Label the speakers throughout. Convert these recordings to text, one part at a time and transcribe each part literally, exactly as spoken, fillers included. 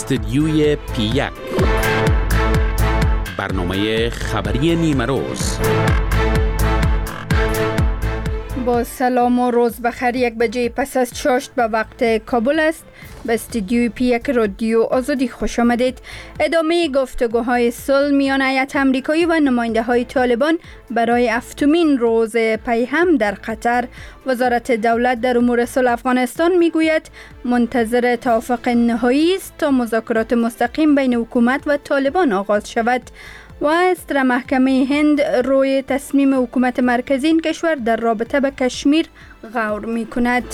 Speaker 1: استدیوی پی یک، برنامه خبری نیمه روز.
Speaker 2: با سلام و روز بخیر. یک بجه پس از چاشت به وقت کابل است. به استودیوی پی یک رادیو آزادی خوش آمدید. ادامه گفتگوهای صلح میان هیئت آمریکایی و نماینده های طالبان برای هفتمین روز پیهم در قطر. وزارت دولت در امور صلح افغانستان میگوید منتظر توافق نهایی است تا مذاکرات مستقیم بین حکومت و طالبان آغاز شود. و صدر محکمه هند روی تصمیم حکومت مرکزی این کشور در رابطه به کشمیر غور می کند.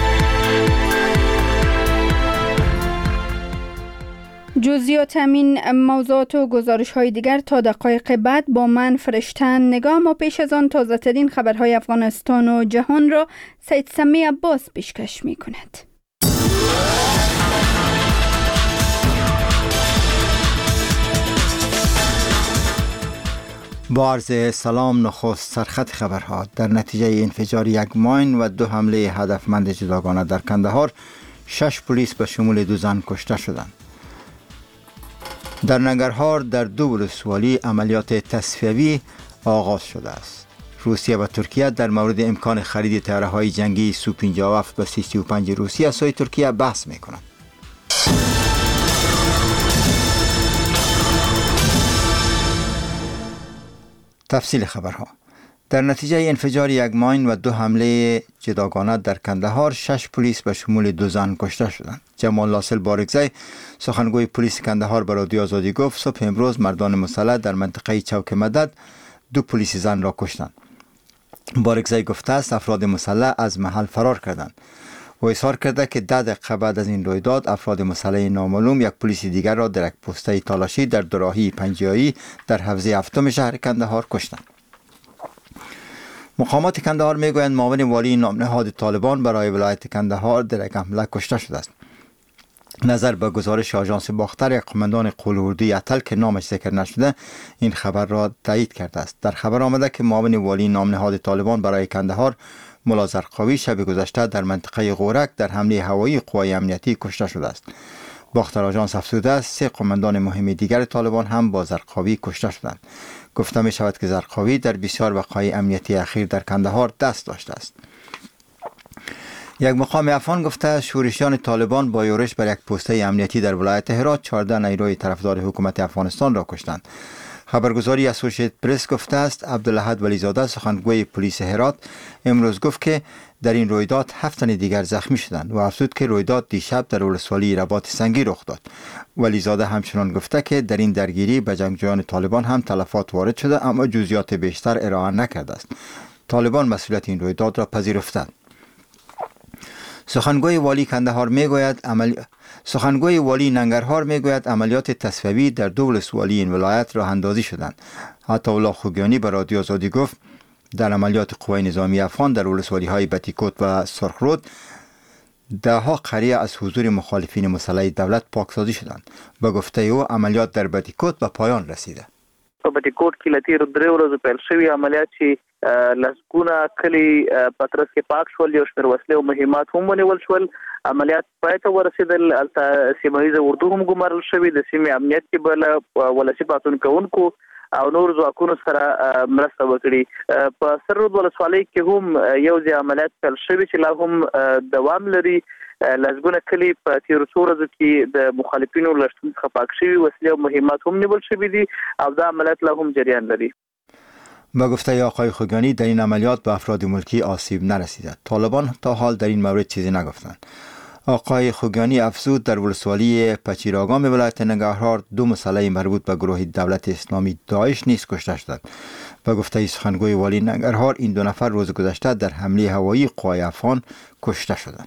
Speaker 2: جزئیات همین موضوعات و گزارش های دیگر تا دقایق بعد با من فرشتن نگاه. ما پیش از آن تازه ترین خبرهای افغانستان و جهان را سید سمی عباس پیشکش می کند.
Speaker 3: با عرض سلام. نخست سرخط خبرها. در نتیجه انفجار یک ماین و دو حمله هدفمند جداگانه در کندهار، شش پلیس به شمول دو زن کشته شدند. در ننگرهار در دو ولسوالی عملیات تصفیوی آغاز شده است. روسیه و ترکیه در مورد امکان خرید طیاره‌های جنگی سو پنجاه و هفت و سی سی و پنج روسیه از سوی ترکیه بحث می‌کنند. تفصیل خبرها. در نتیجه انفجار یک ماین و دو حمله جداگانه در کندهار، شش پلیس به شمول دو زن کشته شدند. جمال ناصر بارگزی، سخنگوی پلیس کندهار، به رادیو آزادی گفت صبح امروز مردان مسلح در منطقه چوک مدد دو پلیس زن را کشتند. بارگزی گفته است افراد مسلح از محل فرار کردند و اظهار کرده که ده دقیقه بعد از این رویداد افراد مسلح نامعلوم یک پلیس دیگر را در یک پوسته تالاشی در دوراهی پنجیایی در حوزه هفتم شهر کندهار کشتند. مقامات کندهار میگویند معاون والی نامنهاد طالبان برای ولایت کندهار در یک حمله کشته شده است. نظر به گزارش آژانس باختر، یک قماندان قول اردوی که نامش ذکر نشده این خبر را تایید کرده است. در خبر آمده که معاون والی نامنهاد طالبان برای کندهار ملا زرقاوی شب گذشته در منطقه غورک در حمله هوایی قوای امنیتی کشته شده است. باختر آژانس افزوده است سه قماندان مهم دیگر طالبان هم با زرقاوی کشته شدند. گفته می شود که زرقاوی در بسیار وقایع امنیتی اخیر در کندهار دست داشته است. یک مقام افغان گفته شورشیان طالبان با یورش بر یک پوسته امنیتی در ولایت هرات چهارده نیروی طرفدار حکومت افغانستان را کشتند. خبرگزاری اسوسییتد پرس گفته است عبدالاحد ولیزاده، سخنگوی پلیس هرات، امروز گفت که در این رویداد هفت تن دیگر زخمی شدند و افزود که رویداد دیشب در ولسوالی رباط سنگی رخ داد. ولیزاده همچنان گفته که در این درگیری به جنگجویان طالبان هم تلفات وارد شده اما جزئیات بیشتر ارائه نکرده است. طالبان مسئولیت این رویداد را پذیرفتند. سخنگوی والی کندهار میگوید عملی... سخنگوی والی ننگرهار میگوید عملیات تصفیوی در دو ولسوالی این ولایت راه اندازی شدند. عطا الله خوگیانی به رادیو آزادی گفت در عملیات قوای نظامی افغان در ولسوالی های بتیکوت و سرخرود ده ها قریه از حضور مخالفین مسلح دولت پاکسازی شدند. به گفته او عملیات در بتیکوت به پایان رسیده.
Speaker 4: په بټیکوټ کې لتیر درې ورځې پیل شوی عملیات چې لسګونه کلی پترس کې پاک شول، یو شمېر وسلې او مهمات هم ونیول شول. عملیات پای ته ورسېدل. هلته سیمه ییزه اردو هم ګمارل شوي. د سیمې امنیت کې به له ولسي پاڅون کوونکو او نور ځواکونو سره مرسته وکړي. په سرود ولسوالۍ کې هم یو ځای عملیات پیل شوي چې لا هم دوام لري. لسګونه کلی په تیرو څو ورځو کې د مخالفینو له شتون څخه پاک شوي، وسلې او مهمات هم نیول شوي دي او دا عملیات لا هم جریان لري.
Speaker 3: با گفته آقای خوگانی در این عملیات به افراد ملکی آسیب نرسیده. طالبان تا حال در این مورد چیزی نگفتند. آقای خوگانی افزود در ولسوالی پچیراگام ولایت ننگرهار دو مسلح مربوط به گروه دولت اسلامی داعش نیز کشته شدند. با گفته سخنگوی والی ننگرهار این دو نفر روز گذشته در حمله هوایی قوای افغان کشته شدند.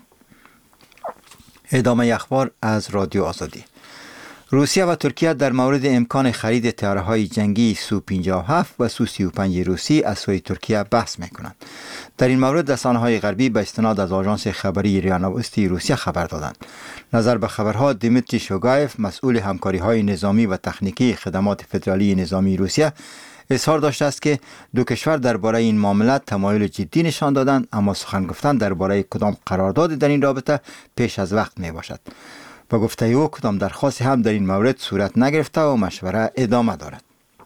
Speaker 3: ادامه اخبار از رادیو آزادی. روسیه و ترکیه در مورد امکان خرید طیاره‌های جنگی سو پنجاه و هفت و سو سی و پنج روسی از سوی ترکیه بحث می‌کنند. در این مورد رسانه‌های غربی به استناد از آژانس خبری ریا نوستی روسیه خبر دادند. نظر به خبرها دیمیتری شوگایف، مسئول همکاری‌های نظامی و تکنیکی خدمات فدرالی نظامی روسیه، اظهار داشته است که دو کشور درباره این معامله تمایل جدی نشان دادند، اما سخن گفتن درباره کدام قرارداد در این رابطه پیش از وقت می باشد. و گفته او کدام درخواستی هم در این مورد صورت نگرفته و مشوره ادامه دارد.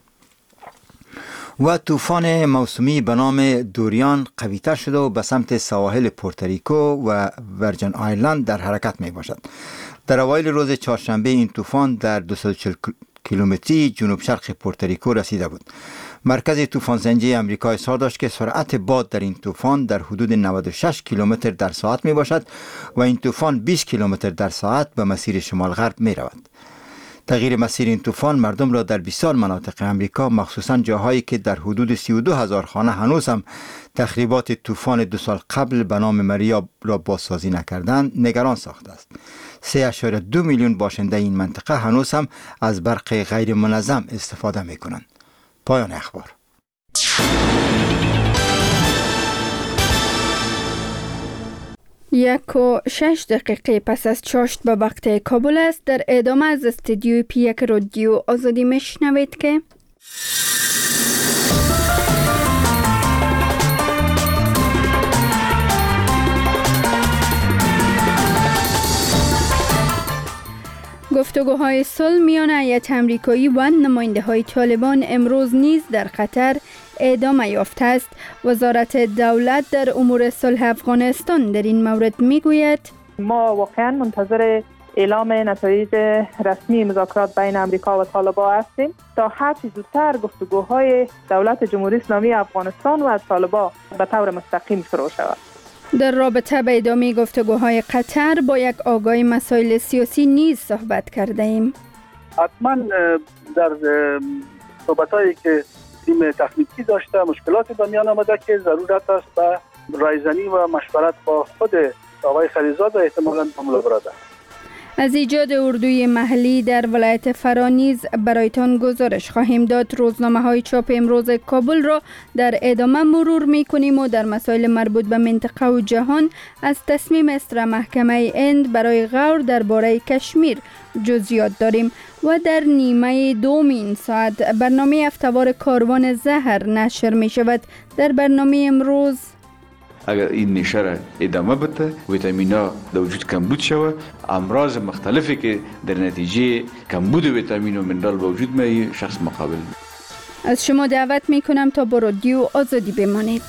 Speaker 3: و طوفان موسمی به نام دوریان قوی‌تر شده و به سمت سواحل پورتوریکو و ورجن آیلند در حرکت می باشد. در اوایل روز چهارشنبه این طوفان در دویست و چهل کیلومتری جنوب شرق پورتوریکو رسیده بود. مرکز طوفان زنجی آمریکا اظهار داشت که سرعت باد در این طوفان در حدود نود و شش کیلومتر در ساعت می باشد و این طوفان بیست کیلومتر در ساعت به مسیر شمال غرب می رود. تغییر مسیر این طوفان مردم را در بسیار مناطق آمریکا، مخصوصا جاهایی که در حدود سی و دو هزار خانه هنوز هم تخریبات طوفان دو سال قبل به نام مریا را بازسازی نکردند، نگران ساخته است. سه اشاره دو میلیون باشنده این منطقه هنوز هم از برق غیر منظم استفاده می کنند. پایان اخبار.
Speaker 2: یک و شش دقیقه پس از چاشت به وقت کابل است. در ادامه از استودیوی پی یک رادیو آزادی میشنوید که گفتگوهای صلح میان هیئت آمریکایی و نماینده های طالبان امروز نیز در قطر ادامه یافته است. وزارت دولت در امور صلح افغانستان در این مورد میگوید
Speaker 5: ما واقعا منتظر اعلام نتایج رسمی مذاکرات بین آمریکا و طالبان هستیم تا هر چه زودتر گفتگوهای دولت جمهوری اسلامی افغانستان و طالبان به طور مستقیم شروع شود.
Speaker 2: در رابطه به ادامه گفتگوهای قطر با یک آگاه مسائل سیاسی نیز صحبت کرده ایم.
Speaker 6: حتما در صحبت‌هایی که تیم تخنیکی داشته مشکلات به میان آمده که ضرورت است به رایزنی و مشورت با خود آقای خلیزاد و احتمالاً با برادر.
Speaker 2: از ایجاد اردوی محلی در ولایت فرا نیز برایتان گزارش خواهیم داد. روزنامه های چاپ امروز کابل را در ادامه مرور می کنیم و در مسائل مربوط به منطقه و جهان از تصمیم استرا محکمه هند برای غور درباره کشمیر جزئیات داریم و در نیمه دوم این ساعت برنامه هفته‌وار کاروان زهر نشر می شود. در برنامه امروز
Speaker 7: اگر این نشر ادامه بده ویتامینا در وجود کمبود شود، امراض مختلفی که در نتیجه کمبود ویتامین و منرال به وجود میاد شخص مقابل.
Speaker 2: از شما دعوت می کنم تا با رادیو آزادی بمانید.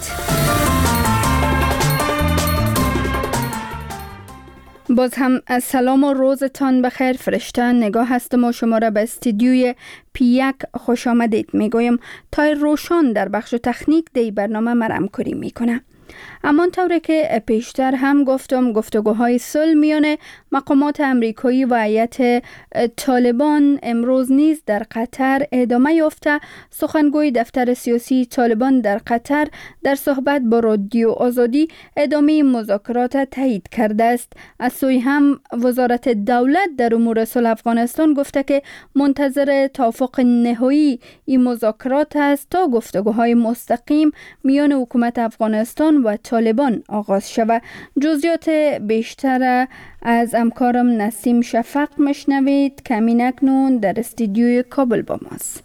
Speaker 2: باز هم از سلام و روزتان بخیر. فرشته نگاه هستم و شما را به استودیوی پی یک خوش آمدید می گویم. تای روشان در بخش تکنیک دی برنامه مرم کری می کنه. اما طوری که پیشتر هم گفتم گفتگوهای صلح میان مقامات آمریکایی و هیئت طالبان امروز نیز در قطر ادامه یافته. سخنگوی دفتر سیاسی طالبان در قطر در صحبت با رادیو آزادی ادامه مذاکرات تایید کرده است. از سوی هم وزارت دولت در امور صلح افغانستان گفته که منتظر توافق نهایی این مذاکرات است تا گفتگوهای مستقیم میان حکومت افغانستان و طالبان آغاز شود. جزئیات بیشتر از همکارم نسیم شفق مشنوید که همین اکنون در استودیوی کابل با ماست.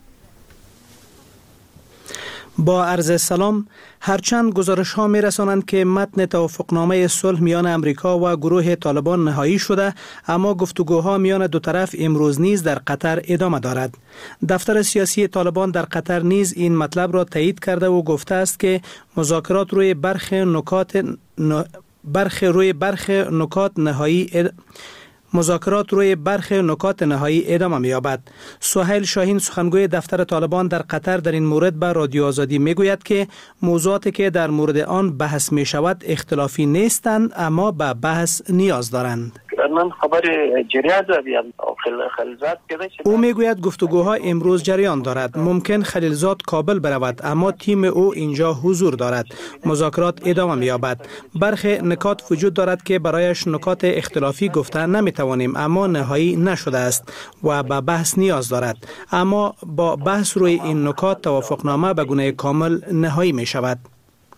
Speaker 8: با عرض سلام، هرچند گزارش ها می رسانند که متن توافقنامه صلح میان امریکا و گروه طالبان نهایی شده، اما گفتگوها میان دو طرف امروز نیز در قطر ادامه دارد. دفتر سیاسی طالبان در قطر نیز این مطلب را تایید کرده و گفته است که مذاکرات روی برخ نکات ن... برخ روی برخ نکات نهایی اد... مذاکرات روی برخ نکات نهایی ادامه می‌یابد. سهیل شاهین سخنگوی دفتر طالبان در قطر در این مورد به رادیو آزادی میگوید که موضوعاتی که در مورد آن بحث می شود اختلافی نیستند اما به بحث نیاز دارند.
Speaker 9: من خبر جریان دارم خلیلزاد.
Speaker 8: او میگوید گفتگوها امروز جریان دارد. ممکن خلیلزاد کابل برود اما تیم او اینجا حضور دارد. مذاکرات ادامه می‌یابد. برخی نکات وجود دارد که برایش نکات اختلافی گفته نمیتوانیم اما نهایی نشده است و به بحث نیاز دارد. اما با بحث روی این نکات توافقنامه به گونه کامل نهایی می شود.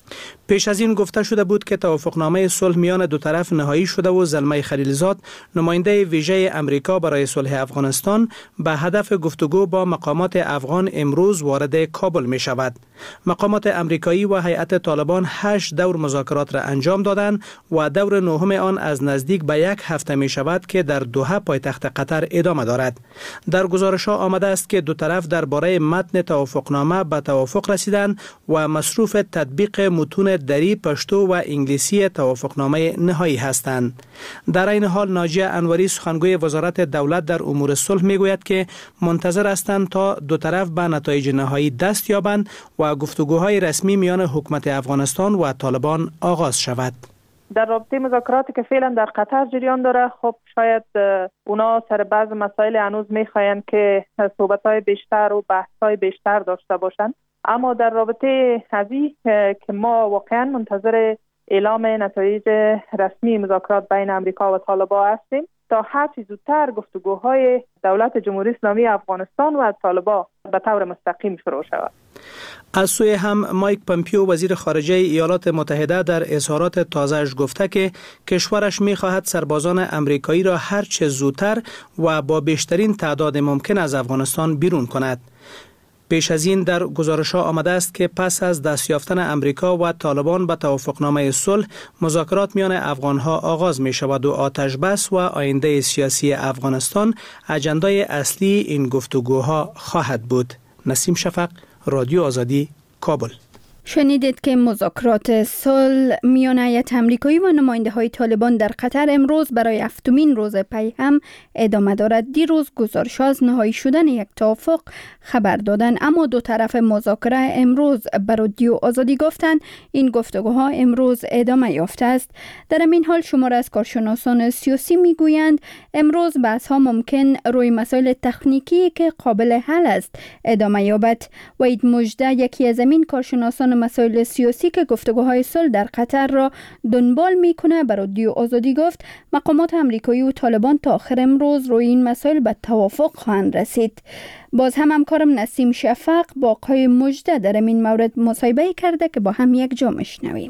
Speaker 8: پیش از این گفته شده بود که توافقنامه صلح میان دو طرف نهایی شده و زلمه خلیلزاد نماینده ویژه امریکا برای صلح افغانستان به هدف گفتگو با مقامات افغان امروز وارد کابل می شود. مقامات امریکایی و هیئت طالبان هشت دور مذاکرات را انجام دادند و دور نهم آن از نزدیک به یک هفته می شود که در دوحه پایتخت قطر ادامه دارد. در گزارش‌ها آمده است که دو طرف درباره متن توافقنامه به توافق رسیدند و مصروف تطبیق متون دری، پشتو و انگلیسی توافقنامه نهایی هستند. در این حال ناجیه انوری سخنگوی وزارت دولت در امور صلح میگوید که منتظر هستند تا دو طرف به نتایج نهایی دست یابند و گفتگوهای رسمی میان حکومت افغانستان و طالبان آغاز شود.
Speaker 5: در رابطه مذاکراتی که فعلا در قطر جریان داره، خب شاید اونا سر بعض مسائل هنوز میخواین که صحبت‌های بیشتر و بحث‌های بیشتر داشته باشند، اما در رابطه هذی که ما واقعا منتظر اعلام نتایج رسمی مذاکرات بین امریکا و طالبان هستیم تا هر چه زودتر گفتگوهای دولت جمهوری اسلامی افغانستان و طالبان به طور مستقیم شروع شود.
Speaker 8: از سوی هم مایک پامپیو وزیر خارجه ایالات متحده در اظهارات تازه‌اش گفته که کشورش می‌خواهد سربازان امریکایی را هر چه زودتر و با بیشترین تعداد ممکن از افغانستان بیرون کند. پیش از این در گزارش‌ها آمده است که پس از دست یافتن امریکا و طالبان به توافقنامه صلح، مذاکرات میان افغان‌ها آغاز می‌شود و آتش بس و آینده سیاسی افغانستان اجندای اصلی این گفتگوها خواهد بود. نسیم شفق، رادیو آزادی، کابل.
Speaker 2: شنیدید که مذاکرات صلح میان هیئت امریکایی و نماینده های طالبان در قطر امروز برای هفتمین روز پی هم ادامه دارد. دیروز گزارش از نهایی شدن یک توافق خبر دادند، اما دو طرف مذاکره امروز به رادیو آزادی گفتند این گفتگوها امروز ادامه یافته است. در این حال شمار از کارشناسان سیاسی میگویند امروز بحث ها ممکن روی مسائل تکنیکی که قابل حل است ادامه یابد. وحید مژده یکی از این کارشناسان مسائل سیاسی که گفتگوهای صلح در قطر را دنبال میکنه به رادیو آزادی گفت مقامات امریکایی و طالبان تا آخر امروز روی این مسائل به توافق خواهند رسید. باز هم همکارم نسیم شفق با آقای مژده در این مورد مصاحبه کرده که با هم یک جا میشنویم.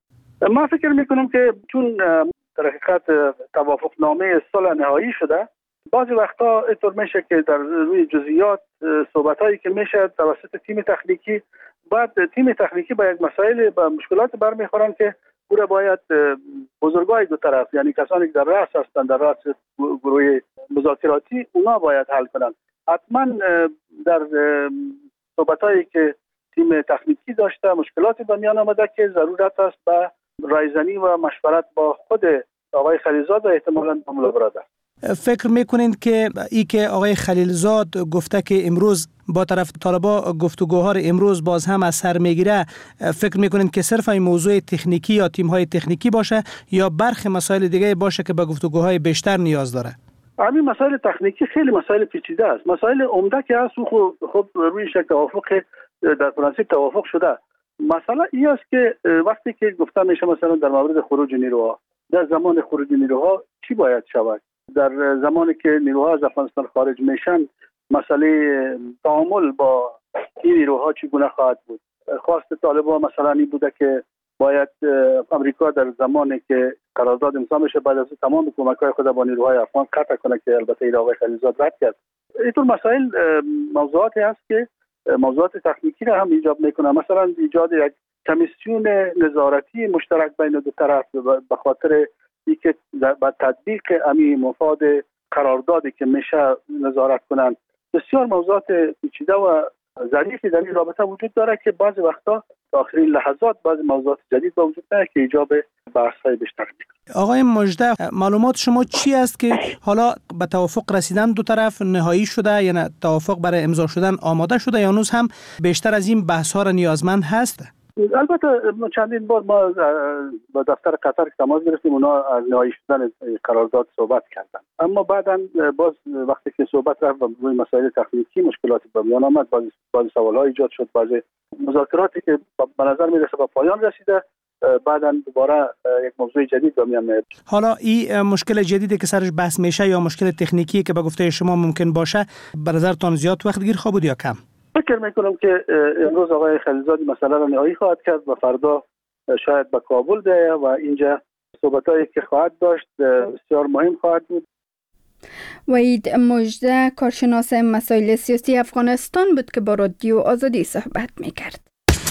Speaker 6: ما فکر میکنم که چون در حقیقت توافقنامه صلح نهایی شده، بعضی وقتا اینطور میشه که در روی جزئیات صحبتایی که میشه توسط تیم تکنیکی، بعد تیم تکنیکی با یک مسائل با مشکلات برمیخورن که پورا باید بزرگای دو طرف، یعنی کسانی که در رأس هستند، در رأس گروه مذاکراتی، اونا باید حل کنن. حتما در صحبتایی که تیم تکنیکی داشته مشکلاتی به میان آمده که ضرورت است به رایزنی و مشورت با خود آقای خلیلزاد و احتمالاً با مولا برادر.
Speaker 8: فکر میکنید که ای که آقای خلیلزاد گفته که امروز با طرف طالبان گفتگوها را امروز باز هم از سر میگیره، فکر میکنید که صرف این موضوع تکنیکی یا تیم‌های تکنیکی باشه یا برخی مسائل دیگه باشه که به گفتگوهای بیشتر نیاز داره؟
Speaker 6: همین مسائل تکنیکی خیلی مسائل پیچیده است. مسائل عمده که هست خب روی شک توافق در پرانسیب توافق شده. مسئله این است که وقتی که گفته میشه مثلا در مورد خروج نیروها، در زمان خروج نیروها چی باید شود؟ در زمانی که نیروها از افغانستان خارج میشن، مسئله تعامل با این نیروها چگونه خواهد بود؟ خواست طالبان مثلا این بوده که باید امریکا در زمانی که قرارداد امضا میشه بعد از تمام کمک‌های خود با نیروهای افغان قطع کنه که البته این آقای خلیلزاد رد کرد. اینطور مسائل موضوعاتی هست که موضوعات تکنیکی را هم ایجاب میکنه. مثلا ایجاد یک کمیسیون نظارتی مشترک بین دو طرف به خاطر اینکه با تطبیق امی مفاد قراردادی که میشه نظارت کنند. بسیار موضوعات پیچیده و ظریفی در این رابطه وجود داره که بعضی وقتا تا آخرین لحظات بعضی موضوعات جدید با وجود داره که ایجاب بحث‌های بیشتر میکنه.
Speaker 8: آقای مژده، معلومات شما چی است که حالا به توافق رسیدن دو طرف نهایی شده، یعنی توافق برای امضا شدن آماده شده یا هنوز هم بیشتر از این بحث‌ها را نیازمند هست؟
Speaker 6: البته چندین بار ما با دفتر قطر تماس گرفتیم، اونا از نهایی شدن قرارداد صحبت کردن، اما بعداً باز وقتی که صحبت رفت روی مسائل تکنیکی مشکلاتی به میان آمد، بعضی بعضی سوال‌ها ایجاد شد، بعضی مذاکراتی که به نظر میرسه به پایان رسیده، بعداً دوباره یک موضوع جدید به میان میاد.
Speaker 8: حالا این مشکل جدیدی که سرش بحث میشه یا مشکل تکنیکی که به گفته شما ممکن باشه، به نظرتان زیاد وقت گیر خواهد بود یا کم؟
Speaker 6: فکر میکنم که امروز آقای خلیلزاد مسئله را نهایی خواهد کرد و فردا شاید به کابل بیاید و اینجا صحبتایی که خواهد داشت بسیار مهم خواهد بود.
Speaker 2: وحید مژده کارشناس مسائل سیاسی افغانستان بود که با رادیو آزادی صحبت میکرد.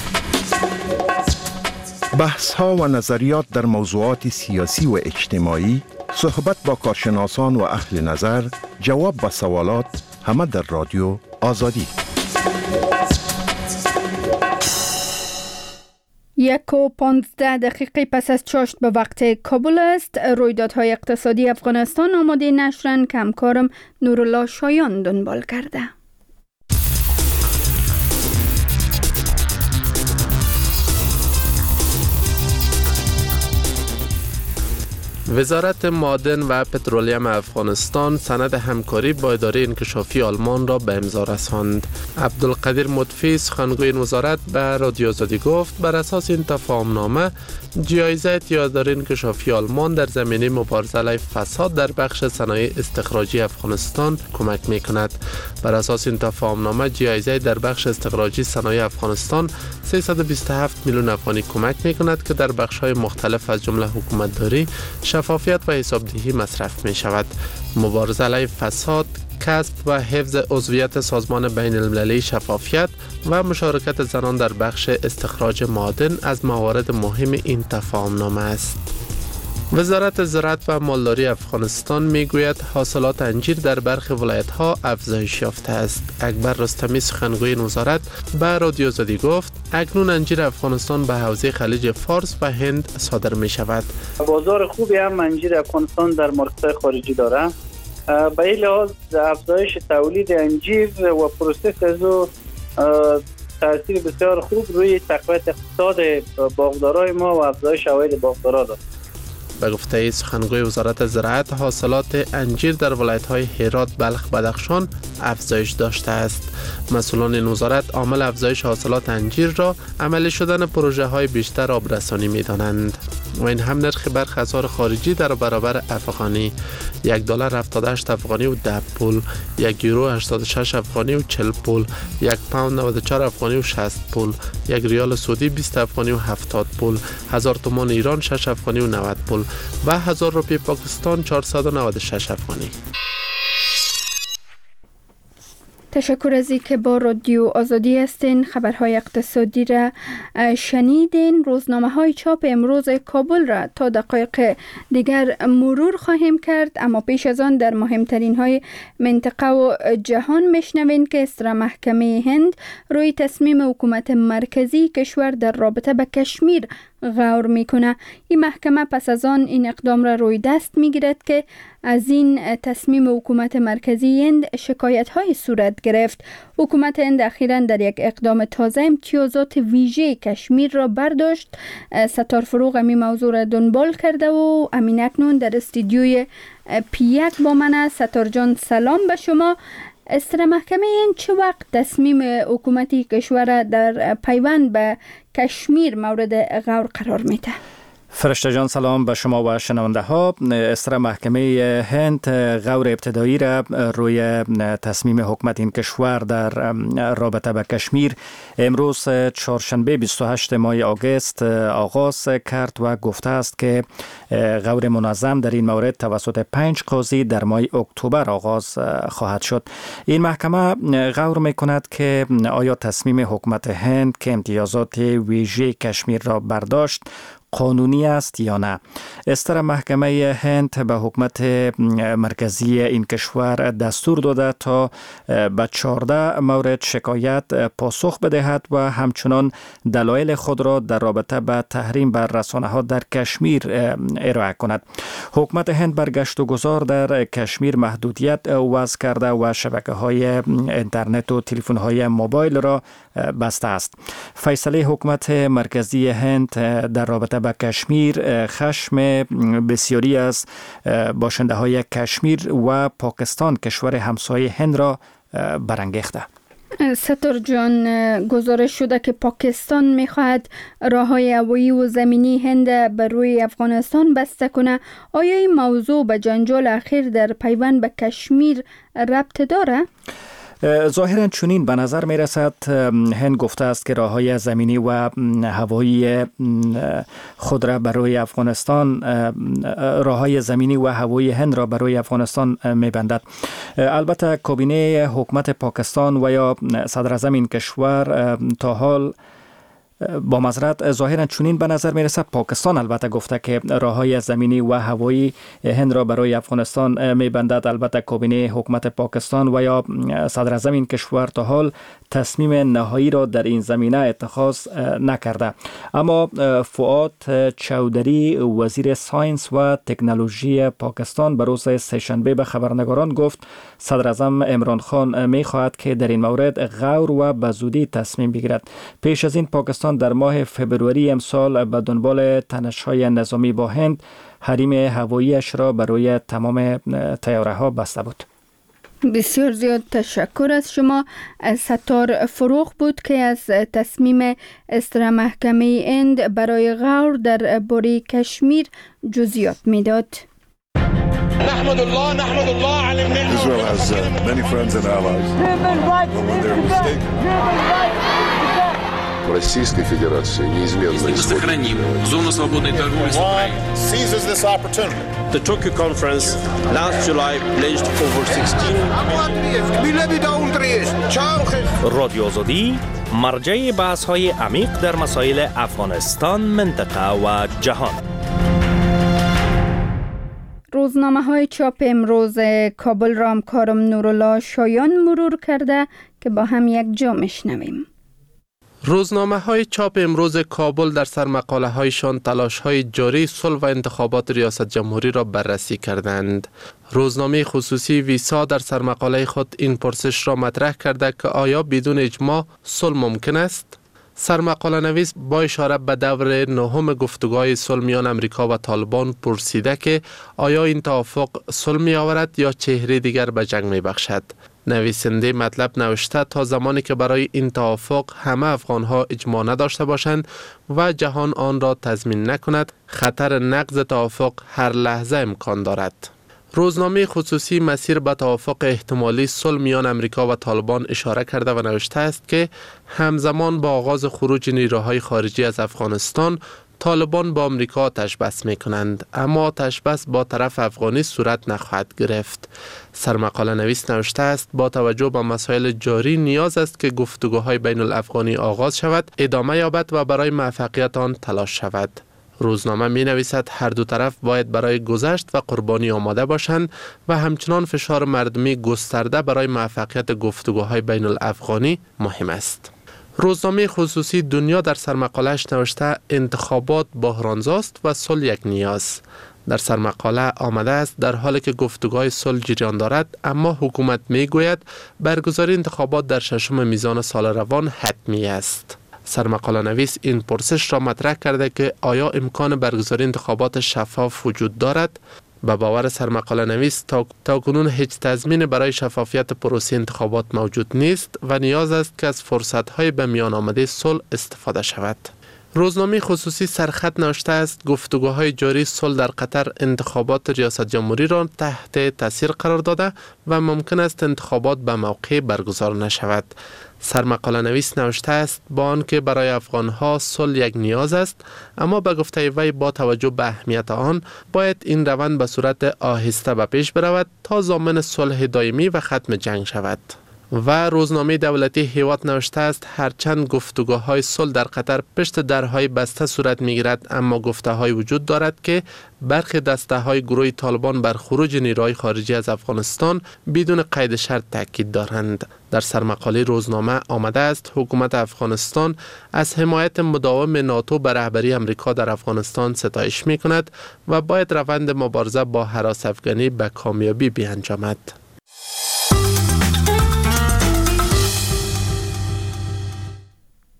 Speaker 10: بحث ها و نظریات در موضوعات سیاسی و اجتماعی، صحبت با کارشناسان و اهل نظر، جواب به سوالات، همه در رادیو آزادی.
Speaker 2: یک و پانزده دقیقه پس از چاشت به وقت کابل است. رویدادهای اقتصادی افغانستان آماده نشرن که همکارم نورالله شایان دنبال کرده.
Speaker 11: وزارت معدن و پترولیم افغانستان سند همکاری با اداره انکشافی آلمان را به امضا رساند. عبدالقدیر مطفی سخنگوی این وزارت به رادیو آزادی گفت بر اساس این تفاهمنامه جایزه اداره انکشافی آلمان در زمینه مبارزه علیه فساد در بخش صنایع استخراجی افغانستان کمک می‌کند. بر اساس این تفاهمنامه جایزه در بخش استخراجی صنایع افغانستان سیصد و بیست و هفت میلیون افغانی کمک می‌کند که در بخش‌های مختلف از جمله حکومتداری، شفافیت و حسابدهی مصرف می شود. مبارزه علیه فساد، کسب و حفظ عضویت سازمان بین المللی شفافیت و مشارکت زنان در بخش استخراج معادن از موارد مهم این تفاهمنامه است. وزارت زراعت و مالداری افغانستان میگوید حاصلات انجیر در برخی ولایت‌ها افزایش یافته است. اکبر رستمی سخنگوی این وزارت به رادیو آزادی گفت اکنون انجیر افغانستان به حوزه خلیج فارس و هند صادر می شود.
Speaker 12: بازار خوبی هم انجیر افغانستان در مارکت‌های خارجی داره. به این لحاظ افزایش تولید انجیر و پروسس از او تاثیر بسیار خوب روی تقویت اقتصاد باغدارای ما و افزایش عواید باغدارا دارد.
Speaker 11: به گفته سخنگوی وزارت زراعت حاصلات انجیر در ولایت‌های هرات، بلخ، بدخشان افزایش داشته است. مسئولان این وزارت عامل افزایش حاصلات انجیر را عملی شدن پروژه‌های بیشتر آبرسانی می‌دانند و این هم نرخ برخی اسعار خارجی در برابر افغانی، یک دلار هفتاد و هشت افغانی و ده پول، یک یورو هشتاد و شش افغانی و چهل پول، یک پوند نود و چهار افغانی و شصت پول، یک ریال سعودی بیست افغانی و هفتاد پول، هزار تومان ایران شش افغانی و نود پول و هزار روپیه پاکستان چهارصد و نود و شش افغانی.
Speaker 2: تشکر از اینکه با رادیو آزادی هستین. خبرهای اقتصادی را شنیدین. روزنامه های چاپ امروز کابل را تا دقایق دیگر مرور خواهیم کرد، اما پیش از آن در مهمترین های منطقه و جهان میشنوین که استرا محکمه هند روی تصمیم حکومت مرکزی کشور در رابطه به کشمیر غور میکنه. این محکمه پس از آن این اقدام را روی دست میگیرد که از این تصمیم حکومت مرکزی هند شکایت های صورت گرفت. حکومت هند اخیراً در یک اقدام تازه امتیازات ویژه کشمیر را برداشت. ستار فروغ امی موضوع را دنبال کرده و امین اکنون در استودیوی پی یک با من است. ستار جان سلام به شما. استرا محکمه این چه وقت تصمیم حکومتی کشور در پیوند به کشمیر مورد غور قرار میده؟
Speaker 8: فرشته جان سلام به شما و شنونده ها. استرا محکمه هند غور ابتدایی را روی تصمیم حکومت این کشور در رابطه به کشمیر امروز چهارشنبه بیست و هشتم ماه آگوست آغاز کرد و گفته است که غور منظم در این مورد توسط پنج قاضی در ماه اکتبر آغاز خواهد شد. این محکمه غور میکند که آیا تصمیم حکومت هند که امتیازات ویژه کشمیر را برداشت قانونی است یا نه. استرا محکمه هند به حکومت مرکزی این کشور دستور داده تا به چهارده مورد شکایت پاسخ بدهد و همچنان دلایل خود را در رابطه با تحریم بر رسانه ها در کشمیر ارائه کند. حکومت هند بر گشت و گذار در کشمیر محدودیت وضع کرده و شبکه های اینترنت و تلفن های موبایل را بسته است. فیصله حکومت مرکزی هند در رابطه با کشمیر خشم بسیاری از باشنده های کشمیر و پاکستان کشور همسایه هند را برانگیخته.
Speaker 2: ستار جان، گزارش شده که پاکستان میخواهد راههای هوایی و زمینی هند بر روی افغانستان بسته کنه. آیا این موضوع به جنجال اخیر در پیوند به کشمیر ربط داره؟
Speaker 13: ظاهرا چنین به نظر می رسد. هند گفته است که راههای زمینی و هوایی خود را برای افغانستان راههای زمینی و هوایی هند را برای افغانستان می بندد. البته کابینه حکومت پاکستان و یا صدر اعظم این کشور تا حال با معذرت ظاهرا چنین به نظر می رسد. پاکستان البته گفته که راههای زمینی و هوایی هند را برای افغانستان می بندد. البته کابینه حکومت پاکستان و یا صدر اعظم این کشور تا حال تصمیم نهایی را در این زمینه اتخاذ نکرده. اما فؤاد چودری وزیر ساینس و تکنولوژی پاکستان به روز سه‌شنبه به خبرنگاران گفت صدر اعظم عمران خان می خواهد که در این مورد غور و به زودی تصمیم بگیرد. پیش از این پاکستان در ماه فبروری امسال به دنبال تنش‌های نظامی با هند حریم هواییش را برای تمام طیاره‌ها بسته بود.
Speaker 2: بسیار زیاد تشکر از شما. ستار فروغ بود که از تصمیم استر محکمه هند برای غور در باره کشمیر جزئیات میداد.
Speaker 14: نحمد الله نحمد الله على النعمة. Israel has uh, many friends and allies. But when they're mistaken.
Speaker 15: Российской Федерации неизменно
Speaker 1: сохраним зону свободной торговли с Украиной.
Speaker 14: Seizes this opportunity.
Speaker 16: The Tokyo conference last July pledged over sixteen
Speaker 17: رادیو آزادی مرجع بحث‌های عمیق در مسائل افغانستان، منطقه و جهان.
Speaker 2: روزنامه های چاپ امروز کابل را همکارم نورالله شایان مرور کرده که با هم یک جا میشنویم.
Speaker 11: روزنامه های چاپ امروز کابل در سرمقاله هایشان تلاش های جاری صلح و انتخابات ریاست جمهوری را بررسی کردند. روزنامه خصوصی ویسا در سرمقاله خود این پرسش را مطرح کرده که آیا بدون اجماع صلح ممکن است؟ سرمقاله نویس با اشاره به دور نهم گفتگوهای صلح میان امریکا و طالبان پرسیده که آیا این توافق صلح می آورد یا چهره دیگر به جنگ می بخشد؟ نویسنده مطلب نوشته تا زمانی که برای این توافق همه افغانها اجماع نداشته باشند و جهان آن را تضمین نکند، خطر نقض توافق هر لحظه امکان دارد. روزنامه خصوصی مسیر به توافق احتمالی صلح میان امریکا و طالبان اشاره کرده و نوشته است که همزمان با آغاز خروج نیروهای خارجی از افغانستان، طالبان با امریکا آتش بس می کنند، اما آتش بس با طرف افغانی صورت نخواهد گرفت. سرمقاله نویس نوشته است با توجه به مسائل جاری نیاز است که گفتگوهای بین الافغانی آغاز شود، ادامه یابد و برای موفقیت آن تلاش شود. روزنامه می نویسد هر دو طرف باید برای گذشت و قربانی آماده باشند و همچنان فشار مردمی گسترده برای موفقیت گفتگوهای بین الافغانی مهم است. روزنامه خصوصی دنیا در سرمقاله‌اش نوشته انتخابات بحرانزاست و صلح یک نیاز. در سرمقاله آمده است در حالی که گفتگوهای صلح جریان دارد، اما حکومت می گوید برگزاری انتخابات در ششم میزان سال روان حتمی است. سرمقاله نویس این پرسش را مطرح کرده که آیا امکان برگزاری انتخابات شفاف وجود دارد؟ به باور سرمقاله نویس تا, تا کنون هیچ تضمین برای شفافیت پروسه انتخابات موجود نیست و نیاز است که از فرصت‌های به میان آمده صلح استفاده شود. روزنامه خصوصی سرخط نوشته است گفتگوهای جاری صلح در قطر انتخابات ریاست جمهوری را تحت تاثیر قرار داده و ممکن است انتخابات به موقع برگزار نشود. سرمقاله نویس نوشته است با آنکه برای افغانها صلح یک نیاز است، اما به گفته وی با توجه به اهمیت آن باید این روند به صورت آهسته به پیش برود تا ضامن صلح دائمی و ختم جنگ شود. و روزنامه دولتی هیوات نوشته است هرچند گفتگوهای صلح در قطر پشت درهای بسته صورت میگیرد، اما گفته‌های وجود دارد که برخی دسته‌های گروه طالبان بر خروج نیروهای خارجی از افغانستان بدون قید شرط تاکید دارند. در سرمقاله روزنامه آمده است حکومت افغانستان از حمایت مداوم ناتو به رهبری امریکا در افغانستان ستایش می‌کند و باید روند مبارزه با هراس افغانی به کامیابی بیانجامد.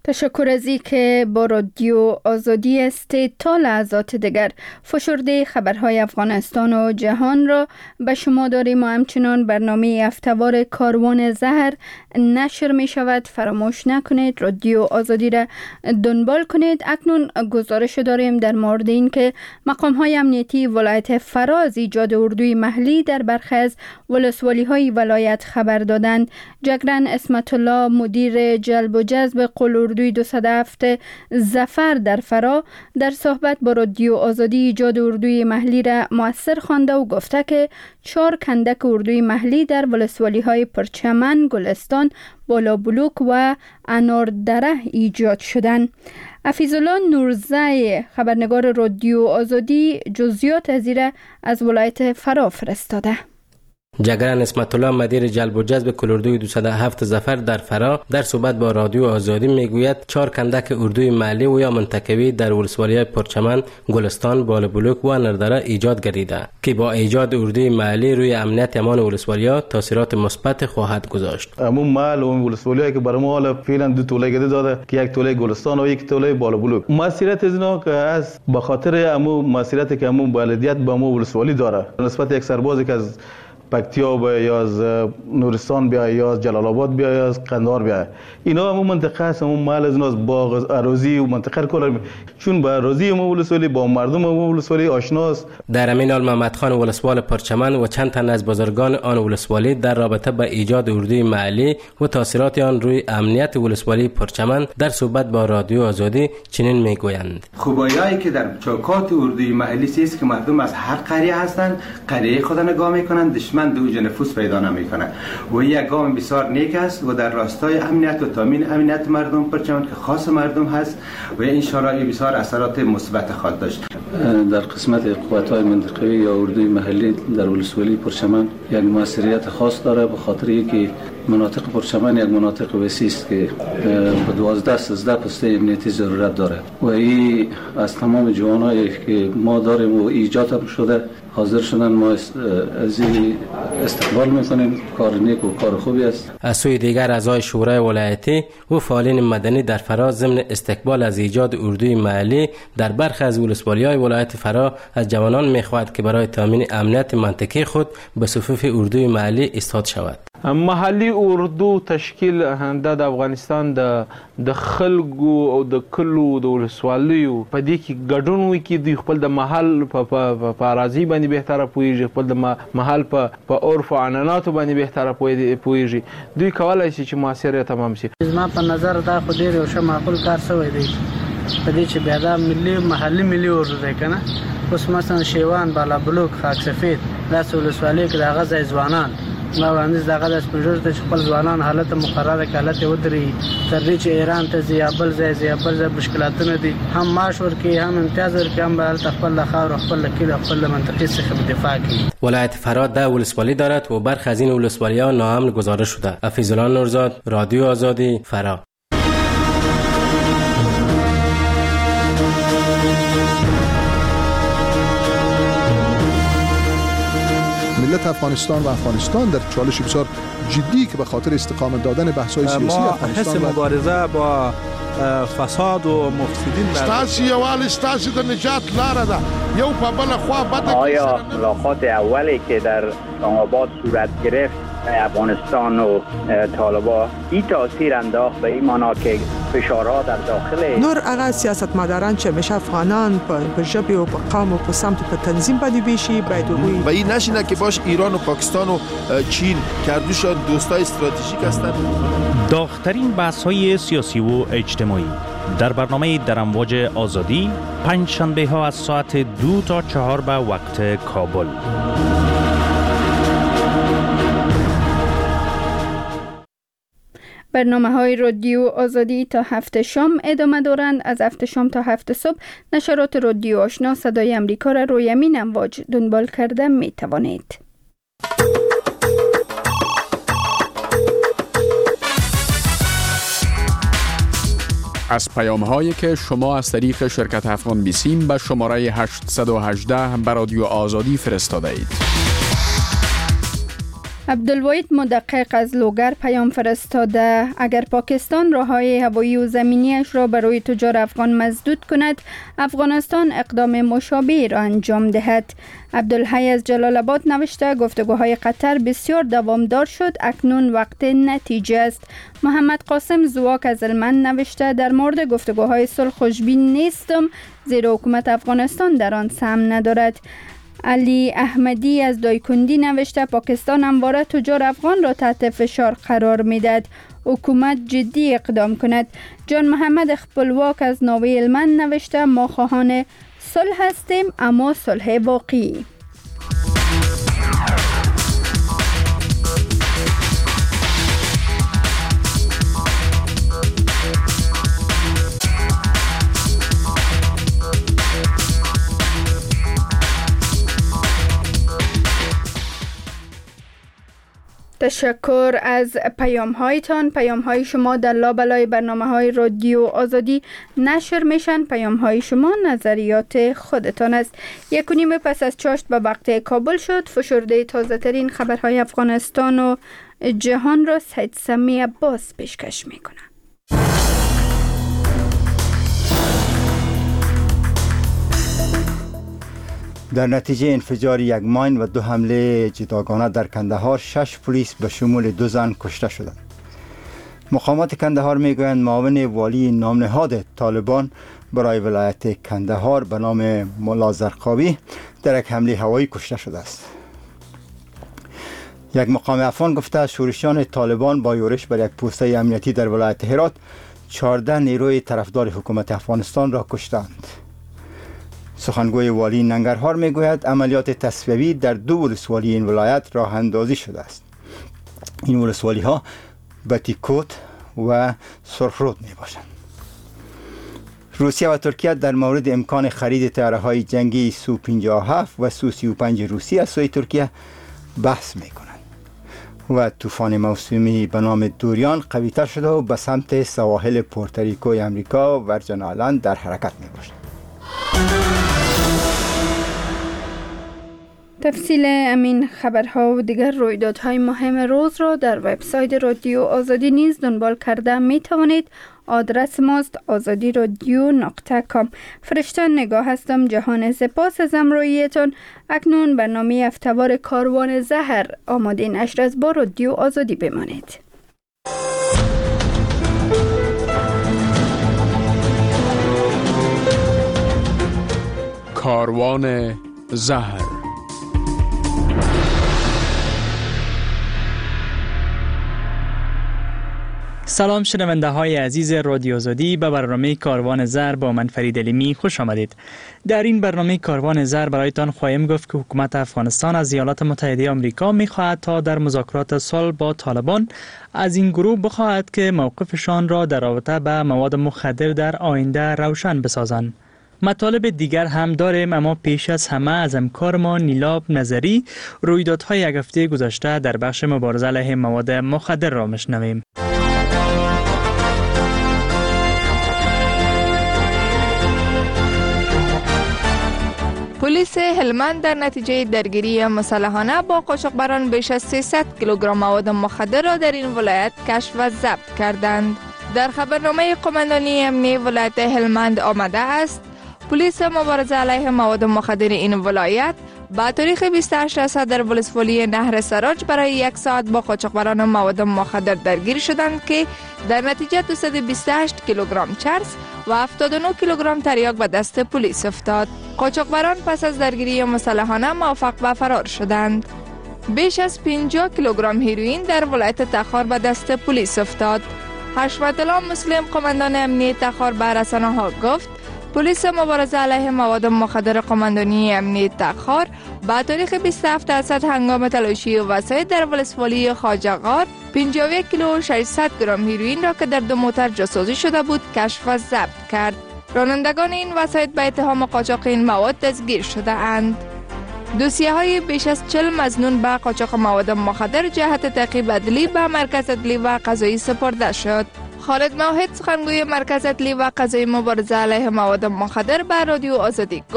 Speaker 2: تشکر از این که با رادیو آزادی هستید. تا لحظات دیگر فشرده خبرهای افغانستان و جهان را به شما داریم و همچنان برنامه هفته‌وار کاروان زهر نشر می شود. فراموش نکنید رادیو آزادی را دنبال کنید. اکنون گزارش داریم در مورد این که مقام های امنیتی ولایت فرا از ایجاد اردوی محلی در برخی از ولسوالی های ولایت خبر دادند. جگرن اسمت الله مدیر جلب و جذب قول اردوی دویست و هفت ظفر در فرا در صحبت با رادیو آزادی ایجاد اردوی محلی را مؤثر خوانده و گفته که چهار کندک اردوی محلی در ولسوالی های پرچمن، گلستان، بالا بلوک و اناردره ایجاد شدند. حفیظالله نورزی خبرنگار رادیو آزادی جزئیات از این از ولایت فرا فرستاده.
Speaker 18: جگرن اسمت الله مدیر جلب و جذب کل اردوی دویست و هفت ظفر در فرا در صحبت با رادیو آزادی میگوید چهار کندک اردوی محلی و یا منطقوی در ولسوالی پرچمن، گلستان، بالا بلوک و نردره ایجاد گردیده که با ایجاد اردوی محلی روی امنیت امان ولسوالی تاثیرات مثبت خواهد گذاشت.
Speaker 19: همون محل و ولسوالی که برای ما حالا فعلا دو توله گده داده که یک توله گلستان و یک توله بالا بلوک. مسئولیت از اینا که از به خاطر همون مسئولیتی که همون بلدیت با ما ولسوالی داره نسبت یک سربازی که از پکتیا بیا یا از نورستان بیا یا از جلال آباد بیا یا از قندهار بیا، اینا همون منطقه است، همون محل از اینا باغ اراضی و منطقه کلا چون با اراضی ما ولسوالی با مردم ما ولسوالی آشناست.
Speaker 18: در همین حال محمد خان ولسوال پرچمن و چند تن از بزرگان آن ولسوالی در رابطه با ایجاد اردوی محلی و تاثیرات آن روی امنیت ولسوالی پرچمن در صحبت با رادیو آزادی چنین میگویند.
Speaker 20: خوبیایی که در چوکات اردوی محلی است که مردم از هر قریه هستند، قریه خود نگاه میکنند، من دو جن نفوس پیدا نمیکنه و یک گام بسیار نیک است و در راستای امنیت و تامین امنیت مردم پرچمن که خاص مردم هست و این شورای بسیار اثرات مثبت خواهد داشت.
Speaker 21: در قسمت قوت‌های منطقه‌ای یا اردوی محلی در ولسوالی پرچمن یک موثریت خاص داره به خاطر اینکه مناطق پرچمن یک مناطق وسیع است که به دوازده سیزده پسته امنیتی ضرورت داره و این از تمام جوانایی که ما داریم و ایجاد هم شده حاضر شدن، ما از این استقبال میکنیم. کار نیک و کار خوبی است.
Speaker 18: از سوی دیگر اعضای شورای ولایتی و فعالین مدنی در فرا ضمن استقبال از ایجاد اردوی محلی در برخی از ولسوالی‌های ولایت فرا از جوانان میخواهد که برای تامین امنیت منطقی خود به صفوف اردوی محلی ایستاد شود.
Speaker 22: محلي اردو تشکیل د افغانستان د د خلکو او د کلو د ولسوالیو په دې کې ګډون وي کې د خپل د محل په اراضي باندې بهتره پوهیږي، خپل د محل په په عرف او عنعناتو باندې بهتره پوهیږي. دوی کولای شي چې موثر تمام شي.
Speaker 23: زما په نظر دا خو ډېر یو ښه معقول کار شوی دی په دې چې بیا دا ملي محلي ملي اردو دی که نه. اوس مثلا شیوان، بالا بلوک، خاک سفید داسې ولسوالۍ کې د هغه ځای ځوانان ما وړاندیز دغه د سپنجور ته خپل ځوانان حالت مقرره کې حالت ودرې تر دې چې ایران ته ځي یا بل ځای ځي یا بل ځای مشکلاتونه دي، هم معاش ورکوي، هم امتیاز ورکوي، هم به هلته خپل خاور او خپل کلي او خپل منطقې څخه دفاع کوي.
Speaker 18: ولایت فرا ده ولسوالی دارد و برخی از این ولسوالی‌ها ناامن گزارش شده. حفیظالله نورزاد، رادیو آزادی، فرا.
Speaker 24: ملت افغانستان و افغانستان در چالش بسیار جدی که به خاطر استقامت دادن بحث‌های سیاسی افغانستان
Speaker 25: ما حس مبارزه با فساد و مفسدین
Speaker 14: ستاسي یوال ستاسي د نجات لاره ده یو په بل خوا بده.
Speaker 26: آیا ملاقات اولی که در آباد صورت گرفت افغانستان و طالبان این تاثیر انداخت به این معنا که فشارها در داخل
Speaker 27: نور هغه سیاستمداران چې همیشه افغانان په ژبه او په قوم او په سمت په تنظیم باندې بیشي باید وي
Speaker 14: و این نشینه که باش ایران و پاکستان و چین کردوشان دوستای استراتژیک هستند.
Speaker 17: داغ‌ترین بحث‌های سیاسی و اجتماعی در برنامه در امواج آزادی پنج شنبه ها از ساعت دو تا چهار به وقت کابل.
Speaker 2: برنامه های رادیو آزادی تا هفت شام ادامه دارند. از هفت شام تا هفت صبح نشرات رادیو آشنا صدای امریکا را روی همین امواج دنبال کرده می توانید.
Speaker 1: از پیام هایی که شما از طریق شرکت افغان بیسیم به شماره هشت یک هشت به رادیو آزادی فرستاده اید.
Speaker 2: عبدالواحد مدقق از لوگر پیام فرستاده اگر پاکستان راههای هوایی و زمینیش را برای تجار افغان مسدود کند، افغانستان اقدام مشابه را انجام دهد. عبدالحی از جلال آباد نوشته گفتگوهای قطر بسیار دوامدار شد، اکنون وقت نتیجه است. محمد قاسم زواک از هلمند نوشته در مورد گفتگوهای صلح خوشبین نیستم، زیرا حکومت افغانستان در آن سهم ندارد. علی احمدی از دایکندی نوشته پاکستان همواره تجار افغان را تحت فشار قرار میداد، حکومت جدی اقدام کند. جان محمد خپلواک از ناوی هلمند نوشته ما خواهان صلح هستیم، اما صلح واقعی. تشکر از پیام هایتان. پیام های شما در لابلای برنامه های رادیو آزادی نشر میشن. پیام های شما نظریات خودتان است. یک و نیم پس از چاشت به وقت کابل شد. فشرده تازه ترین خبرهای افغانستان و جهان را سید سمی عباس پیشکش میکنه.
Speaker 3: در نتیجه انفجار یک ماین و دو حمله جداگانه در کندهار، شش پلیس به شمول دو زن کشته شدند. مقامات کندهار میگویند معاون والی نامنهاد طالبان برای ولایت کندهار به نام ملا زرقاوی در یک حمله هوایی کشته شده است. یک مقام افغان گفته شورشیان طالبان با یورش بر یک پوسته امنیتی در ولایت هرات چهارده نیروی طرفدار حکومت افغانستان را کشتند. سخنگوی والی ننگرهار میگوید عملیات تصفیوی در دو ولسوالی این ولایت راه اندازی شده است. این ولسوالی ها بتیکوت و سرخرود می باشند. روسیه و ترکیه در مورد امکان خرید طیاره های جنگی سو پنجاه و هفت و سو سی و پنج روسی از سوی ترکیه بحث می کنند و طوفان موسمی به نام دوریان قوی‌تر شده و به سمت سواحل پورتوریکو امریکا و ورجن آیلند در حرکت می باشد.
Speaker 2: تفصیل امین خبرها و دیگر رویدادهای مهم روز را در وبسایت رادیو آزادی نیز دنبال کرده می توانید. آدرس ماست آزادی رادیو نقطه کام. فرشته نگاه هستم. جهان سپاس از همراهیتان. اکنون برنامه هفته‌وار کاروان زهر آماده نشر است. با رادیو آزادی بمانید.
Speaker 1: کاروان زهر.
Speaker 4: سلام شنونده های عزیز رادیو آزادی، به برنامه کاروان زهر با من فرید علیمی خوش آمدید. در این برنامه کاروان زهر برایتان خواهیم گفت که حکومت افغانستان از ایالات متحده آمریکا می‌خواهد تا در مذاکرات صلح با طالبان از این گروه بخواهد که موقفشان را در رابطه با مواد مخدر در آینده روشن بسازند. مطالب دیگر هم داریم، اما پیش از همه از همکار ما نیلاب نظری رویدادهای یک هفته گذشته در بخش مبارزه علیه مواد مخدر را میشنویم.
Speaker 5: پلیس هلمند در نتیجه درگیری مسلحانه با قاچاقبران بیش از سیصد کیلوگرم مواد مخدر را در این ولایت کشف و ضبط کردند. در خبرنامه قماندانی امنیتی ولایت هلمند آمده است پلیس مبارزه علیه مواد مخدر این ولایت با تاریخ بیست و هشت صدر ولسوالی نهر سراج برای یک ساعت با قاچاقبران مواد مخدر درگیر شدند که در نتیجه دویست و بیست و هشت کیلوگرم چرس و هفتاد و نه کیلوگرم تریاک به دست پلیس افتاد. قاچاقبران پس از درگیری مسلحانه موفق به فرار شدند. بیش از پنجاه کیلوگرم هیروئین در ولایت تخار به دست پلیس افتاد. حشمت الله مسلم قماندان امنیتی تخار به رسانه‌ها گفت پلیس مبارزه علیه مواد مخدر قماندانی امنیتی تخار با تاریخ بیست و هفت اسد هنگام تلاشی وسایل در ولسوالی خواجه‌غار پنجاه و یک کیلو و ششصد گرم هیروئین را که در دو موتر جاسازی شده بود کشف و ضبط کرد. رانندگان این وسایل به اتهام قاچاق این مواد دستگیر شده اند. دوسیه های بیش از چهل مظنون به قاچاق مواد مخدر جهت تعقیب عدلی به مرکز عدلی و قضایی سپرده شد. خالد موحد سخنگوی مرکز عدلی و قضایی مبارزه علیه مواد مخدر به رادیو آزادی گفت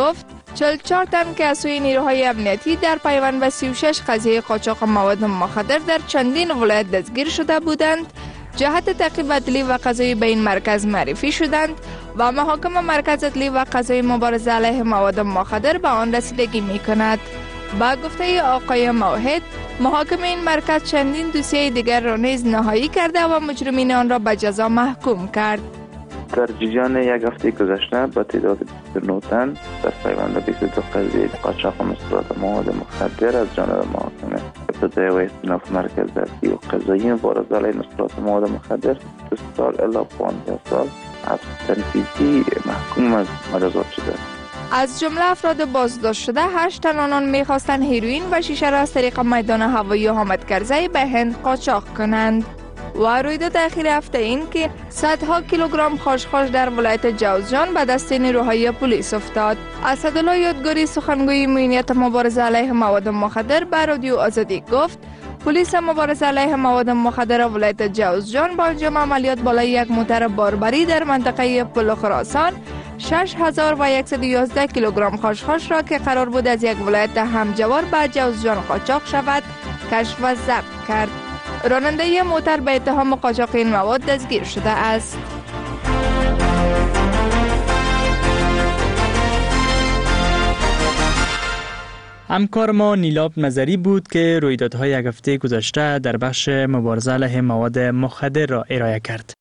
Speaker 5: چهل و چهار تن که از سوی نیروهای امنیتی در پیوند به سی و شش قضیه قاچاق مواد مخدر در چندین ولایت دستگیر شده بودند، جهت تعقیب عدلی و قضایی به این مرکز معرفی شدند و محاکم مرکز عدلی و قضایی مبارزه علیه مواد مخدر به آن رسیدگی می کند. با گفته آقای موحد، محاکم این مرکز چندین دوسیه دیگر را نیز نهایی کرده و مجرمین آن را به جزا محکوم کرد.
Speaker 6: در جریان یک هفته گذشته با تعداد بیست و نه تن دست پیوند بیست و دو قضیه قاچاق و مصادرات مواد مخدر از جانب محاکمه ابتدایی و استئناف مرکز عدلی و قضایی مبارزه علیه مصادرات مواد مخدر دو سال الی پانزده سال حبس تنفیذی محکوم از مجازات شده.
Speaker 5: از جمله افراد بازداشت شده هشت تن آنان می‌خواستند هیروئین و شیشه را از طریق میدان هوایی حامد کرزی به هند قاچاق کنند. و رویداد اخیر هفته این که صدها کیلوگرم خاشخاش در ولایت جوزجان به دست نیروهای پلیس افتاد. اسدالله یادگاری سخنگوی امنیت مبارزه علیه مواد مخدر به رادیو آزادی گفت پلیس مبارزه علیه مواد مخدر ولایت جوزجان با انجام عملیات بالای یک موتر باربری در منطقه پل خراسان شش هزار و صد و یازده کیلوگرم خاشخاش را که قرار بود از یک ولایت همجوار به جوزجان قاچاق شود کشف و ضبط کرد. راننده موتر به اتهام قاچاق این مواد دستگیر شده است.
Speaker 4: همکار ما نیلاب نظری بود که رویدادهای یک هفته گذشته در بخش مبارزه علیه مواد مخدر را ارائه کرد.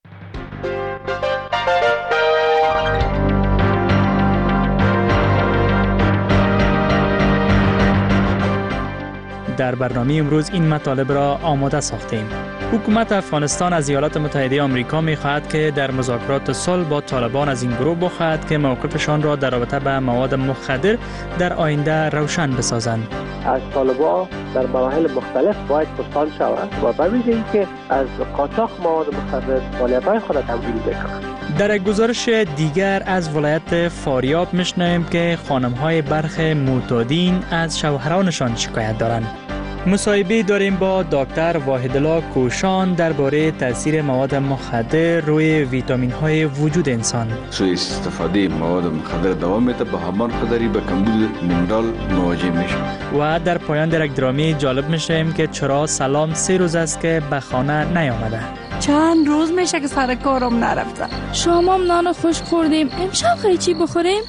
Speaker 4: در برنامه امروز این مطالب را آماده ساختیم. حکومت افغانستان از ایالات متحده آمریکا می‌خواهد که در مذاکرات صلح با طالبان از این گروه بخواهد که موقفشان را در رابطه به مواد مخدر در آینده روشن بسازند.
Speaker 7: از طالبان در مراحل مختلف باید پرسان شود و به ویژه اینکه از قاچاق مواد مخدر فعالیت‌های خود را تمویل بکنند.
Speaker 4: در یک گزارش دیگر از ولایت فاریاب می‌شنویم که خانم‌های برخ معتادین از شوهرانشان شکایت دارند. مصاحبه داریم با دکتر واحدالله کوشان درباره تاثیر مواد مخدر روی ویتامین های وجود انسان.
Speaker 8: سوء استفاده مواد مخدر دوام میده به همان قدری به کمبود مینرال مواجه میشه.
Speaker 4: و در پایان در یک درامی جالب میشیم که چرا سلام سه روز است که به خانه نیامده.
Speaker 9: چند روز میشه که سر کارم نرفتم. شامم نان خوش خوردیم. امشب خیلی چی بخوریم؟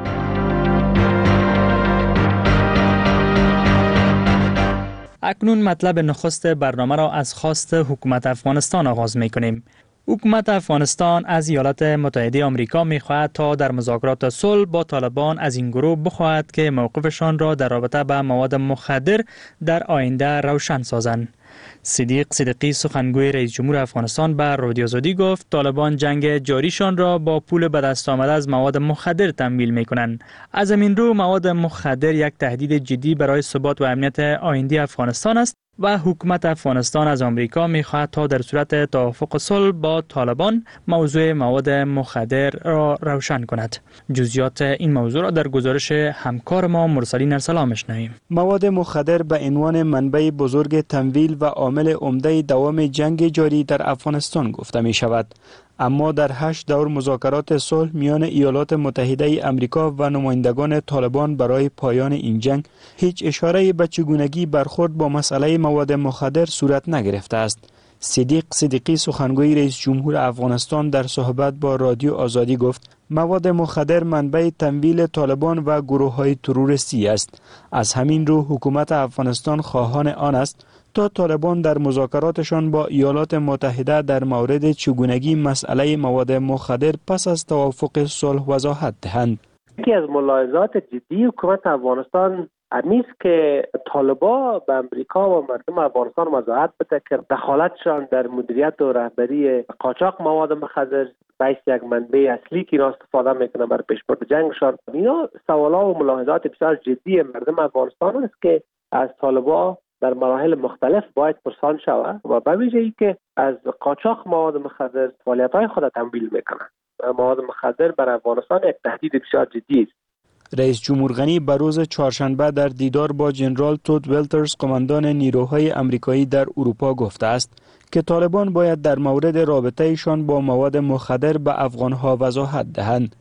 Speaker 4: اکنون مطلب نخست برنامه را از خواست حکومت افغانستان آغاز می کنیم. حکومت افغانستان از ایالات متحده آمریکا می خواهد تا در مذاکرات صلح با طالبان از این گروه بخواهد که موقفشان را در رابطه با مواد مخدر در آینده روشن سازند. صدیق صدیقی سخنگوی رئیس جمهور افغانستان به رادیو آزادی گفت طالبان جنگ جاریشان را با پول به دست آمده از مواد مخدر تمویل می کنند. از همین رو مواد مخدر یک تهدید جدی برای ثبات و امنیت آینده افغانستان است و حکومت افغانستان از آمریکا می خواهد تا در صورت توافق صلح با طالبان موضوع مواد مخدر را روشن کند. جزئیات این موضوع را در گزارش همکار ما مرسلین ارسلان میشنویم.
Speaker 10: مواد مخدر به عنوان منبع بزرگ تمویل و عامل عمده دوام جنگ جاری در افغانستان گفته می شود. اما در هشت دور مذاکرات صلح میان ایالات متحده آمریکا و نمایندگان طالبان برای پایان این جنگ هیچ اشاره به چگونگی برخورد با مسئله مواد مخدر صورت نگرفته است. صدیق صدیقی سخنگوی رئیس جمهور افغانستان در صحبت با رادیو آزادی گفت مواد مخدر منبع تمویل طالبان و گروه‌های تروریستی است. از همین رو حکومت افغانستان خواهان آن است تا طالبان در مذاکراتشان با ایالات متحده در مورد چگونگی مسئله مواد مخدر پس از توافق صلح وضاحت دهند.
Speaker 7: یکی از ملاحظات جدی حکومت افغانستان امیست که طالبان به امریکا و مردم افغانستان وضاحت بده که دخالتشان در مدیریت و رهبری قاچاق مواد مخدر باعث یک منبع اصلی که اینا استفاده میکنه برای پیشبرد جنگشان. اینا سوالا و ملاحظات بسیار جدی مردم افغانستان است که از طالبان در مراحل مختلف باید پرسان شود و به ویژه ای که از قاچاق مواد مخدر فعالیت‌های خود تمویل میکنند. مواد مخدر برای افغانستان یک تهدید بسیار جدی است.
Speaker 10: رئیس جمهور غنی بر روز چهارشنبه در دیدار با جنرال تود ولترز قماندان نیروهای آمریکایی در اروپا گفته است که طالبان باید در مورد رابطه‌شان با مواد مخدر به افغانها وضاحت دهند.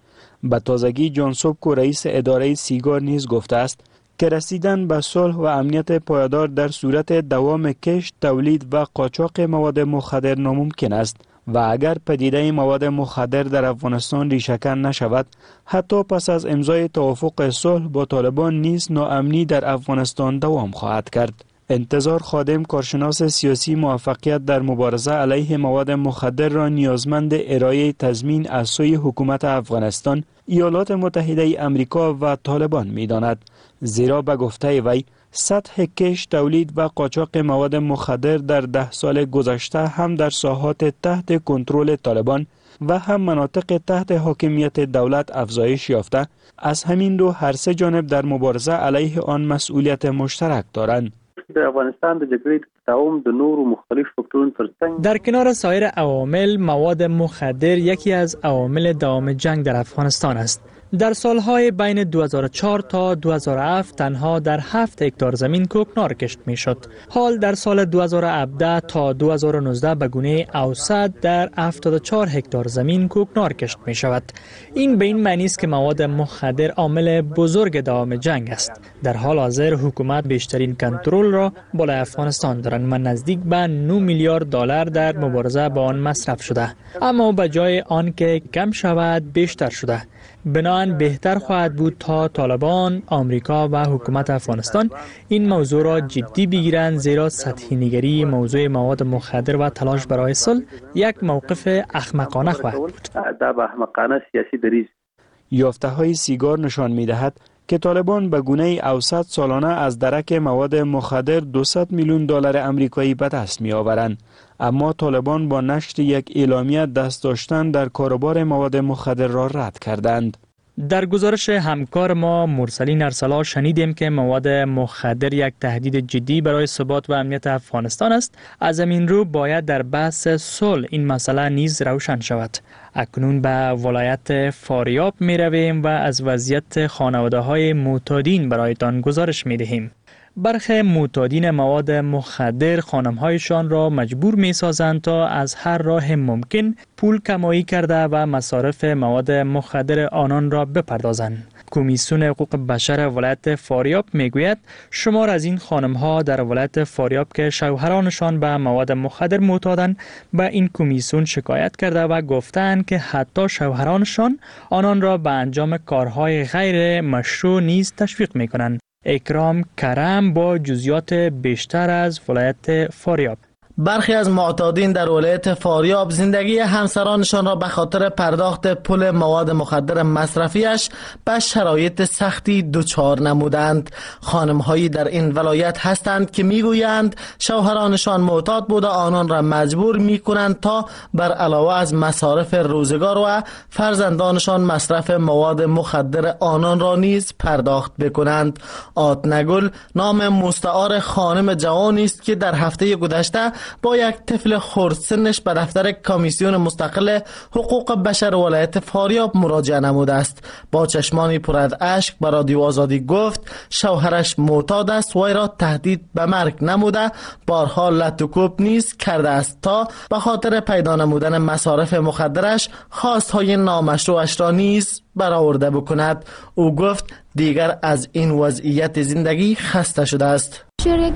Speaker 10: به تازگی جان سوبکو رئیس اداره سیگار نیز گفته است که رسیدن به صلح و امنیت پایدار در صورت دوام کشت، تولید و قاچاق مواد مخدر ناممکن است و اگر پدیده مواد مخدر در افغانستان ریشه‌کن نشود، حتی پس از امضای توافق صلح با طالبان نیز ناامنی در افغانستان دوام خواهد کرد. انتظار خادم، کارشناس سیاسی، موفقیت در مبارزه علیه مواد مخدر را نیازمند ارائه تضمین از سوی حکومت افغانستان، ایالات متحده امریکا و طالبان می‌داند، زیرا به گفته وی سطح کشت، تولید و قاچاق مواد مخدر در ده سال گذشته هم در ساحات تحت کنترل طالبان و هم مناطق تحت حاکمیت دولت افزایش یافته. از همین رو هر سه جانب در مبارزه علیه آن مسئولیت مشترک دارند.
Speaker 6: در افغانستان د جګړې تداوم د نورو مختلف فکتورونو ترڅنګ
Speaker 4: در کنار سایر عوامل، مواد مخدر یکی از عوامل دوام جنگ در افغانستان است. در سالهای بین دو هزار و چهار تا دو هزار و هفت تنها در هفت هکتار زمین کوکنار کشت میشد. حال در سال دو هزار و هفده تا دو هزار و نوزده به گونه اوسط در هفتاد و چهار هکتار زمین کوکنار کشت می شود. این به این معنی است که مواد مخدر عامل بزرگ دوام جنگ است. در حال حاضر حکومت بیشترین کنترل را بالای افغانستان دارند و نزدیک به نه میلیارد دلار در مبارزه با آن مصرف شده، اما به جای آن که کم شود بیشتر شده. بنابراین بهتر خواهد بود تا طالبان، آمریکا و حکومت افغانستان این موضوع را جدی بگیرند، زیرا سطحی نگری موضوع مواد مخدر و تلاش برای صلح یک موقف احمقانه خواهد بود.
Speaker 6: دا به احمقانه سیاسی دریز.
Speaker 10: یافته های سیگار نشان می دهد که طالبان به گونه اوسط سالانه از درک مواد مخدر دویست میلیون دلار آمریکایی به دست می آورند، اما طالبان با نشر یک اعلامیه دست داشتن در کاروبار مواد مخدر را رد کردند. در گزارش همکار ما مرسلین ارسلا شنیدیم که مواد مخدر یک تهدید جدی برای ثبات و امنیت افغانستان است. از این رو باید در بحث صلح این مسئله نیز روشن شود. اکنون به ولایت فاریاب می رویم و از وضعیت خانواده های معتادین برایتان گزارش می دهیم. برخی معتادین مواد مخدر خانم‌هایشان را مجبور می‌سازند تا از هر راه ممکن پول کمایی کرده و مصارف مواد مخدر آنان را بپردازند. کمیسیون حقوق بشر ولایت فاریاب میگوید شمار از این خانم‌ها در ولایت فاریاب که شوهرانشان به مواد مخدر معتادند به این کمیسیون شکایت کرده و گفتند که حتی شوهرانشان آنان را به انجام کارهای غیر مشروع نیز تشویق می‌کنند. اکرام کرم با جزئیات بیشتر از ولایت فاریاب.
Speaker 11: برخی از معتادین در ولایت فاریاب زندگی همسرانشان را به خاطر پرداخت پول مواد مخدر مصرفیش به شرایط سختی دچار نمودند. خانم‌هایی در این ولایت هستند که میگویند شوهرانشان معتاد بوده آنان را مجبور میکنند تا بر علاوه از مصارف روزگار و فرزندانشان مصرف مواد مخدر آنان را نیز پرداخت بکنند. آتنگل نام مستعار خانم جوانی است که در هفته گذشته با یک طفل خردسنش به دفتر کمیسیون مستقل حقوق بشر ولایت فاریاب مراجعه نموده است. با چشمانی پر از اشک به رادیو آزادی گفت شوهرش معتاد است و وی را تهدید به مرگ نموده بارها لط و کوب نیز کرده است تا به خاطر پیدا نمودن مصارف مخدرش خواستهای نامشروعش را نیز برآورده بکند. او گفت دیگر از این وضعیت زندگی خسته شده است.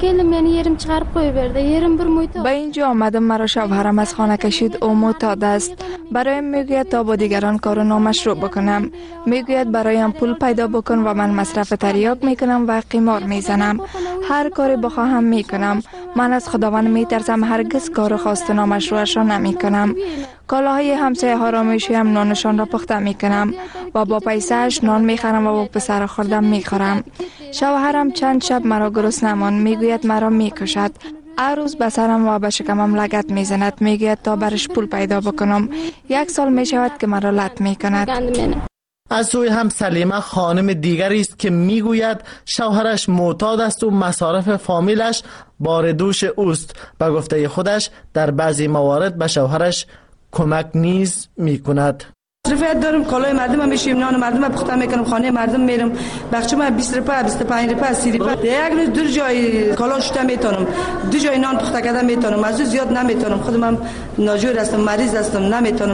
Speaker 5: به اینجا آمدم، مرا شوهرم از خانه کشید، او معتاد است. برایم میگوید تا با دیگران کار نامشروع بکنم. میگوید برایم پول پیدا بکن و من مصرف تریاک میکنم و قمار میزنم. هر کاری بخواهم میکنم. من از خداوند میترسم، هرگز کار خواست نامشروعش را نمیکنم. کالاهای همسایه ها را میشویم، نانشان را پخته میکنم و با پیسهش نان میخرم و با پسر خوردم میخورم. شوهرم چند شب مرا گرسنه ماند، میگوید مرا میکشد. هر روز به سرم و به شکمم لگد میزند، میگوید تا برش پول پیدا بکنم. یک سال میشود که مرا لط میکند.
Speaker 11: از سوی هم سلیمه خانم دیگری است که میگوید شوهرش معتاد است و مصارف فامیلش بار دوش اوست. به گفته خودش در بعضی موارد به شوهرش کمک نیز میکند.
Speaker 12: رفیت دارم، کالای مردم هم میشیم، نان مردم هم پخته میکنم، خانه مردم میرم، بخچه من بیست روپیه، بیست و پنج روپیه، سی روپیه. یک روز دو جای کالا شوته میتونم، دو جای نان پخته کردن میتونم، از زیاد نمیتونم. خودم هم ناجور هستم، مریض هستم، نمیتونم.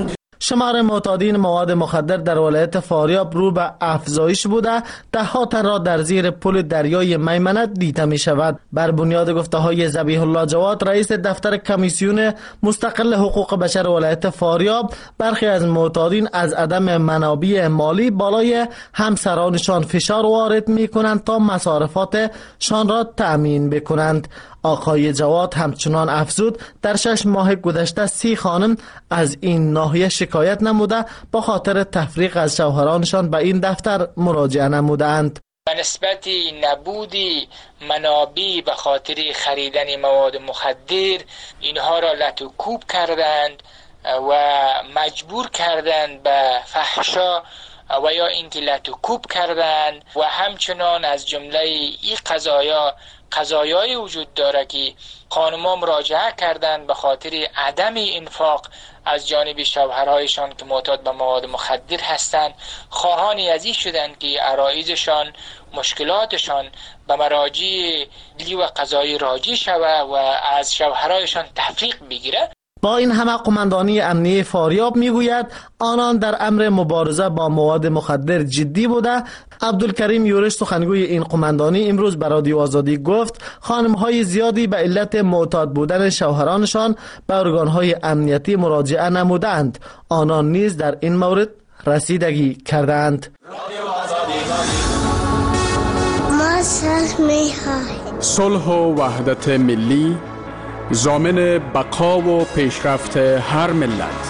Speaker 11: شمار معتادین مواد مخدر در ولایت فاریاب رو به افزایش بوده، ده ها تن را در زیر پل دریای میمنه دیده می شود. بر بنیاد گفته های ذبیح الله جواد، رئیس دفتر کمیسیون مستقل حقوق بشر ولایت فاریاب، برخی از معتادین از عدم منابع مالی بالای همسرانشان فشار وارد می کنند تا مصارفاتشان را تأمین بکنند. آقای جواد همچنان افزود در شش ماه گذشته سی خانم از این ناحیه شکایت نموده با خاطر تفریق از شوهرانشان به این دفتر مراجعه نمودند.
Speaker 13: به نسبت نبودی منابع به خاطر خریدن مواد مخدر اینها را لتوکوب کردند و مجبور کردند به فحشا و یا اینکه لتوکوب کردند و همچنان از جمله این قضایا قضایای وجود داره که خانم‌ها مراجعه کردند به خاطر عدم انفاق از جانب شوهرهایشان که معتاد به مواد مخدر هستند، خواهانی از این شدند که عرایضشان مشکلاتشان به مراجع ملی و قضایی راجع شود و از شوهرهایشان تفریق بگیره.
Speaker 11: با این همه قماندانی امنیه فاریاب میگوید آنان در امر مبارزه با مواد مخدر جدی بوده. عبدالکریم یورش سخنگوی این قماندانی امروز به رادیو آزادی گفت خانم‌های زیادی به علت معتاد بودن شوهرانشان به ارگان‌های امنیتی مراجعه نمودند. آنان نیز در این مورد رسیدگی کردند.
Speaker 1: صلح و وحدت ملی ضامن بقا و پیشرفت هر ملت.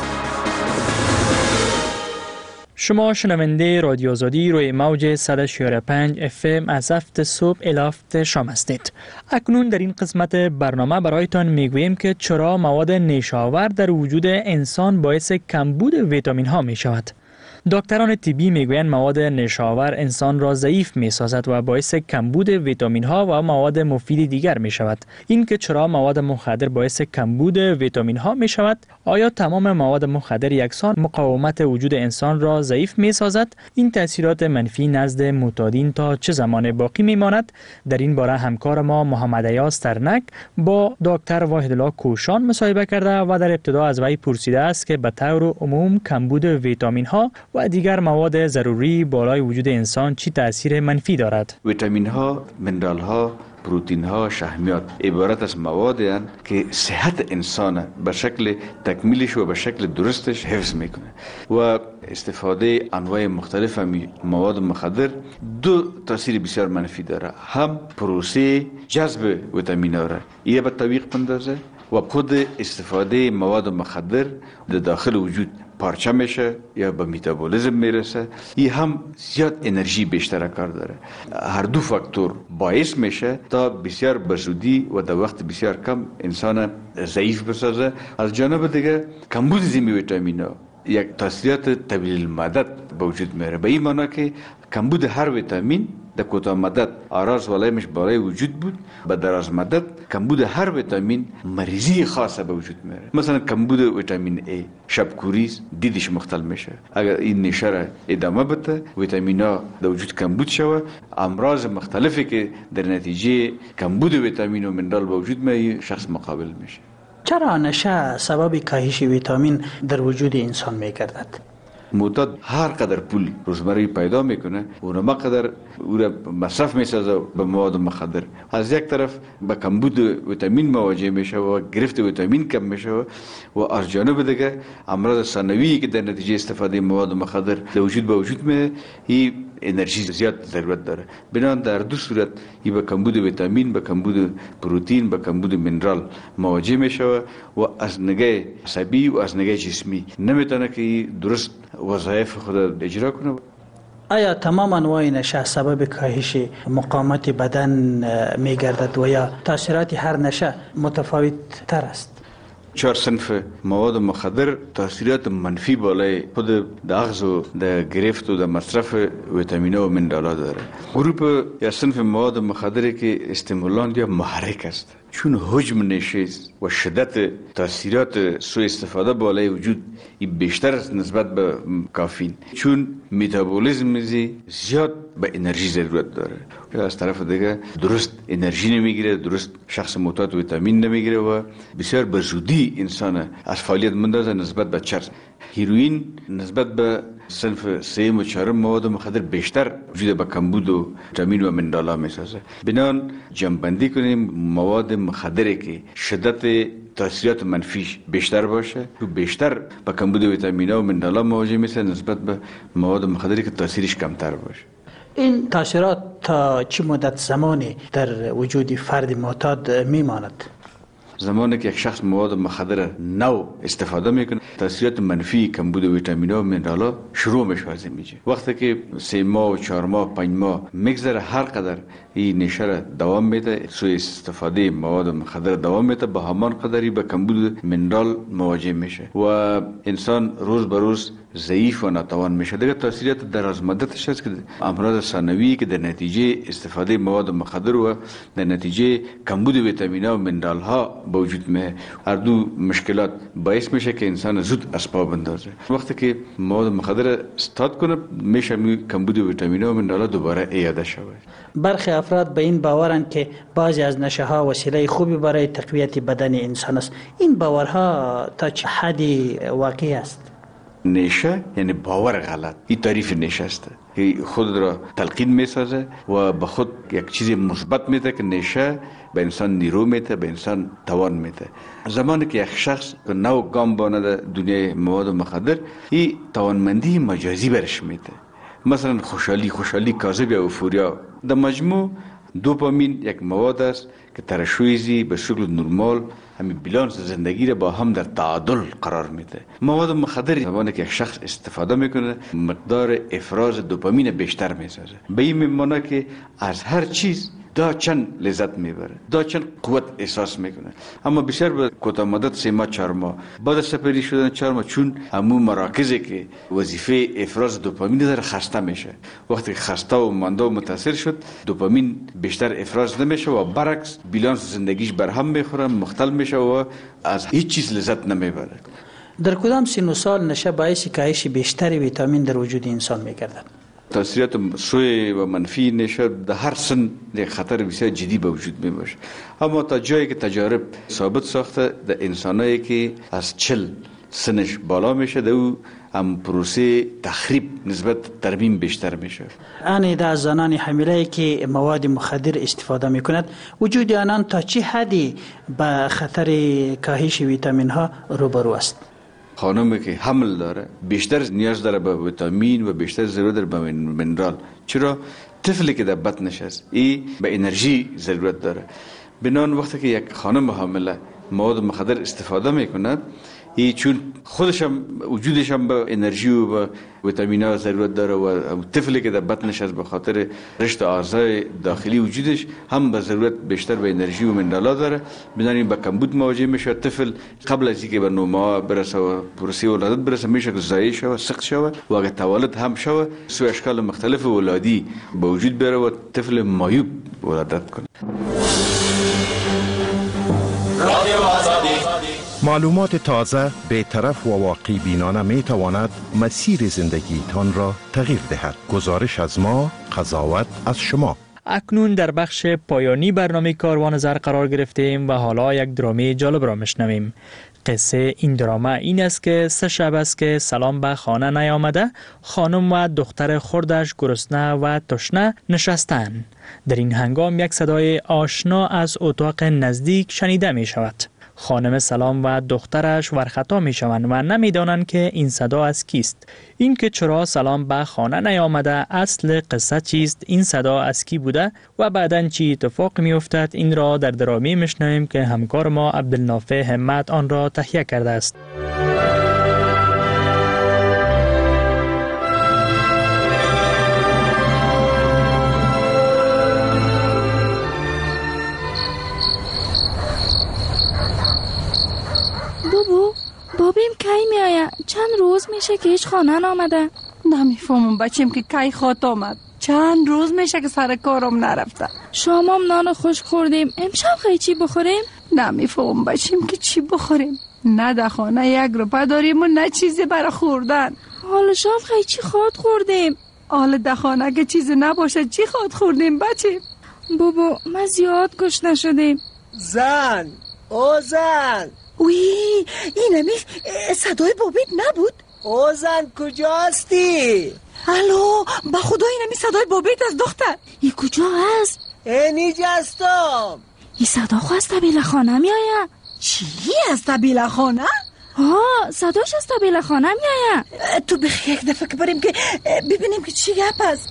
Speaker 4: شما شنونده رادیو آزادی روی موج صد و شش و پنج اف ام از هفت صبح الی هفت شام هستید. اکنون در این قسمت برنامه برایتان میگوییم که چرا مواد نیشاور در وجود انسان باعث کمبود ویتامین ها می شود. دکتران طبی میگویند مواد نیشاور انسان را ضعیف میسازد و باعث کمبود ویتامین ها و مواد مفید دیگر می شود. این که چرا مواد مخدر باعث کمبود ویتامین ها می شود؟ آیا تمام مواد مخدر یکسان مقاومت وجود انسان را ضعیف می سازد؟ این تاثیرات منفی نزد معتادین تا چه زمان باقی می ماند؟ در این باره همکار ما محمد ایاز ترنک با دکتر واحدالله کوشان مصاحبه کرده و در ابتدا از وی پرسیده است که به طور عموم کمبود ویتامین ها و دیگر مواد ضروری بالای وجود انسان چی تأثیر منفی دارد؟
Speaker 8: ویتامین ها، منرال ها، پروتین ها، شحمیات عبارت از موادی هستند که صحت انسان به شکل تکمیلش و به شکل درستش حفظ میکنه و استفاده انواع مختلف مواد مخدر دو تاثیر بسیار منفی داره. هم پروسه جذب ویتامین ها را یه به تعویق پندازه و خود استفاده مواد مخدر در داخل وجود پارچه میشه یا به میتابولیزم میرسه. این هم زیاد انرژی بیشتر کار داره. هر دو فاکتور باعث میشه تا بسیار بزودی و در وقت بسیار کم انسان ضعیف بسازه. از جانب دیگه کمبود زیمی ویتامین‌ها یک تاثیرات طویل المدت به وجود میاره، به این معنی که کمبود هر ویتامین در کوتاه مدت آراز ولایمش بالای وجود بود، به دراز مدت کمبود هر ویتامین مریضی خاصه به وجود میاره. مثلا کمبود ویتامین ای شبکوریز دیدش مختل میشه. اگر این نشره ادامه بده ویتامین ها در وجود کمبود شوه، امراض مختلفی که در نتیجه کمبود ویتامین و منرال به وجود میاد شخص مقابل میشه.
Speaker 15: چرا نشه سبب کاهش ویتامین در وجود انسان میگردد؟
Speaker 8: معتاد هر قدر پول روزمره پیدا میکنه اونما قدر او را مصرف میسازه به مواد مخدر. از یک طرف به کمبود ویتامین مواجه میشه و گرفت ویتامین کم میشه و از جانب دیگه امراض ثانویی که در نتیجه استفاده مواد مخدر در وجود به وجود میاد، این انرژی زیاد ضرورت داره. بنابراین در دو صورت این به کمبود ویتامین، به کمبود پروتین، به کمبود منرال مواجه میشه و از نگاه عصبی و از نگاه جسمی نمیتونه که درست وظایف خود اجرا کنه.
Speaker 15: آیا تمام انواع نشه سبب کاهش مقاومت بدن میگردد و یا تاثیرات هر نشه متفاوت تر است؟
Speaker 8: چهار صنف مواد مخدر تاثیرات منفی بالای خود داغز و در گرفت و در مصرف ویتامین و منرال داره. گروپ یا صنف مواد مخدری که استیمولانت یا محرک است، چون حجم نشه و شدت تاثیرات سوء استفاده بالای وجود بیشتر است نسبت به کافین، چون میتابولیزم زیاد به انرژی ضرورت داره. از طرف دیگه درست انرژی نمیگیره، درست شخص معتاد ویتامین نمیگیره و بسیار به زودی انسان از فعالیت مندازه نسبت به چرس. هیروئین نسبت به صنف سیم و چهارم مواد مخدر بیشتر وجود به کمبود و ویتامین و منرال‌ها میسازه. بنان جمع‌بندی کنیم مواد مخدری که شدت تاثیرات منفیش بیشتر باشه و بیشتر با کمبود ویتامین‌ها و منرال‌ها مواجه میشه نسبت به مواد مخدری که تاثیرش کمتر باشه.
Speaker 15: این تاثیرات تا چه مدت زمانی در وجود فرد معتاد میماند؟
Speaker 8: زمانی که یک شخص مواد مخدر نو استفاده میکنه تاثیرات منفی کمبود ویتامین‌ها و منرال‌ها شروع میشه از میشه. وقتی که سه ماه و چهار ماه پنج ماه میگذره هر قدر این نشر دوام میده سوء استفاده مواد مخدر دوام میده با همان قدری به کمبود منرال مواجه میشه و انسان روز به روز ضعیف و ناتوان میشه. دیگه تاثیرات دراز مدتش هست که امراض ثانوی که در نتیجه استفاده مواد مخدر و در نتیجه کمبود ویتامین‌ها و منرال‌ها به وجود میاد. هر دو مشکلات باعث میشه که انسان زود از پا بندازه. وقتی که مواد مخدر استاد کنه میشه کمبود ویتامین‌ها و منرال‌ها دوباره اعاده شود.
Speaker 15: برخی افراد به این باورند که بعضی از نشه ها وسیله خوبی برای تقویت بدن انسان است. این باورها تا چه حدی واقعی است؟
Speaker 8: نشه یعنی باور غلط. این تعریف نشه است که خود را تلقین میسازه و به خود یک چیز مثبت میده که نشه به انسان نیرو میده، به انسان توان میده. زمانی که یک شخص نو گام بانده دنیای مواد مخدر این توانمندی مجازی برش میده. مثلا خوشحالی خوشحالی کاذب یا اوفوریا. در مجموع دوپامین یک مواد است که ترشویزی به شکل نرمال همین بیلانس زندگی را با هم در تعادل قرار میده. مواد مخدر زمانی که یک شخص استفاده میکنه مقدار افراز دوپامین بیشتر میسازه. به این میمانه که از هر چیز دا چند لذت میبره، دا چند قوت احساس میکنه. اما بیشتر به کوتاه مدت سه ماه چهار ماه بعد از سپری شدن چهار ماه چون همون مراکزی که وظیفه افراز دوپامین داره خسته میشه. وقتی خسته و مانده و متاثر شد دوپامین بیشتر افراز نمیشه و برعکس بیلانس زندگیش برهم میخوره، مختل میشه و از هیچ چیز لذت نمیبره.
Speaker 15: در کدام سن و سال نشه باعث کاهش بیشتر ویتامین در وجود انسان میگردد؟
Speaker 8: تاثیرات سوء و منفی نشه در هر سن یک خطر بسیار جدی به وجود می باشه. اما تا جایی که تجارب ثابت ساخته در انسانایی که از چل سنش بالا میشه در او هم پروسه تخریب نسبت ترمیم بیشتر میشه.
Speaker 15: آن در زنان حامله که مواد مخدر استفاده میکند وجود آنان تا چه حدی با خطر کاهش ویتامین ها روبرو است؟
Speaker 8: خانمی که حمل داره بیشتر نیاز داره به ویتامین و بیشتر ضرورت داره به منرال. چرا؟ طفلی که در بطنش است این به انرژی ضرورت داره. بنان وقتی که یک خانم حامله مواد مخدر استفاده میکند ای چون خودش هم وجودش هم به انرژی و به ویتامین‌ها ضرورت داره و طفلی که در بطنش از به خاطر رشد اعضای داخلی وجودش هم به ضرورت بیشتر به انرژی و منرال‌ها داره. بنابراین با کمبود مواجه میشه. طفل قبل از اینکه به نه ماه برسه و پروسه ولادت برسه میشه که ضعیف شود، سقط شود و اگه تولد هم شود سوء اشکال مختلف ولادی به وجود بیاره و طفل معیوب ولادت کنه.
Speaker 16: معلومات تازه بی‌طرف و واقعی بینانه می تواند مسیر زندگیتان را تغییر دهد. گزارش از ما، قضاوت از شما.
Speaker 4: اکنون در بخش پایانی برنامه کاروان زر قرار گرفتیم و حالا یک درامه جالب را میشنویم. قصه این درامه این است که سه شب است که سلام به خانه نیامده. خانم و دختر خردش گرسنه و تشنه نشستند. در این هنگام یک صدای آشنا از اتاق نزدیک شنیده می شود. خانم سلام و دخترش ورخطا می شوند و نمی دانند که این صدا از کیست. این که چرا سلام به خانه نیامده، اصل قصه چیست، این صدا از کی بوده و بعداً چی اتفاق می افتد، این را در درامه میشنویم که همکار ما عبدالنافع همت آن را تهیه کرده است.
Speaker 9: بابا بابیم کی می آید؟ چند روز میشه که هیچ خانه نامده.
Speaker 12: نمیفهمم بچیم که کی خواهد آمد. چند روز میشه که سر کارم نرفته.
Speaker 9: شامم نان خوش خوردیم، امشب خیلی چی بخوریم؟
Speaker 12: نمیفهمم بچیم که چی بخوریم. نه در خانه یک روپه داریم و نه چیزی برای خوردن.
Speaker 9: حالا شام خیلی چی خواهد خوردیم؟
Speaker 12: حالا در خانه که چیزی نباشه چی خواهد خوردیم بچیم؟
Speaker 9: بابا ما زیاد گشنه شدیم.
Speaker 18: زن او زن
Speaker 19: اوی این همی صدای بابیت نبود؟
Speaker 18: اوزن کجاستی؟
Speaker 12: الو با خدا اینمی صدای بابیت از دختر.
Speaker 9: ای کجا هست؟
Speaker 18: اینی جستم.
Speaker 9: ای صدا خو از طبیل خانه می آید.
Speaker 12: چی از طبیل خانه؟
Speaker 9: ها صداش از طبیل خانه می آید.
Speaker 12: تو بخی یک دفعه که بریم که ببینیم که چی گپ است.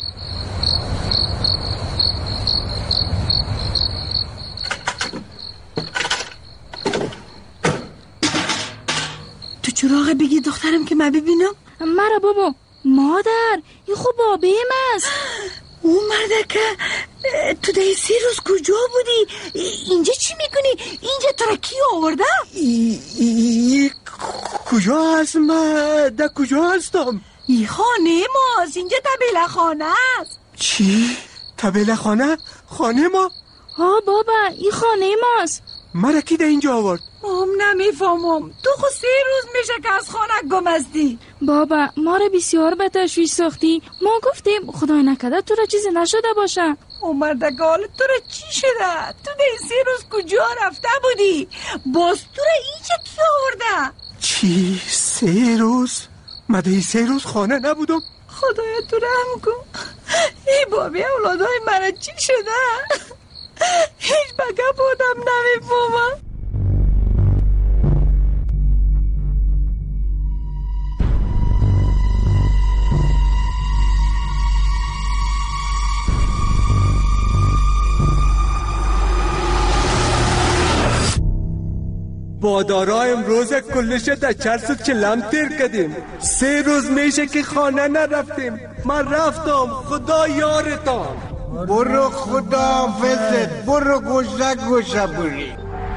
Speaker 12: تو چراغ بگی دخترم که من ببینم.
Speaker 9: مرا بابا مادر این خوب بابیم است.
Speaker 12: او مرده که تو ده سی روز کجا بودی؟ اینجا چی میکنی؟ اینجا تو را کی آورده؟
Speaker 18: ای, ای کجا هست؟ من ده کجا هستم؟
Speaker 12: ای خانه ماست. اینجا طبیل خانه است.
Speaker 18: چی؟ طبیل خانه؟ خانه ما؟
Speaker 9: ها بابا این خانه ماست.
Speaker 18: مرا کی ده اینجا آورد؟
Speaker 12: هم نمیفهمم. تو خود سه روز میشه که از خانه گم هستی.
Speaker 9: بابا ما را بسیار به تشویش ساختی. ما گفتیم خدای نکرده تو را چیزی نشده باشه.
Speaker 12: او مردگال تو را چی شده؟ تو ده سه روز کجا رفته بودی؟ باز تو را اینجا کی آورده؟
Speaker 18: چی؟ سه روز؟ من ده سه روز خانه نبودم.
Speaker 12: خدایا تو رحم کن. ای بابی اولادای مرا چی شده؟ هیچ بگه بودم نمیفهمم.
Speaker 18: بادارا امروز کلش در چرس چلم تیر کردیم. سه روز میشه که خانه نرفتیم. من رفتم. خدا یارتان.
Speaker 19: برو خدا حافظت. برو گوشه گوشه بری.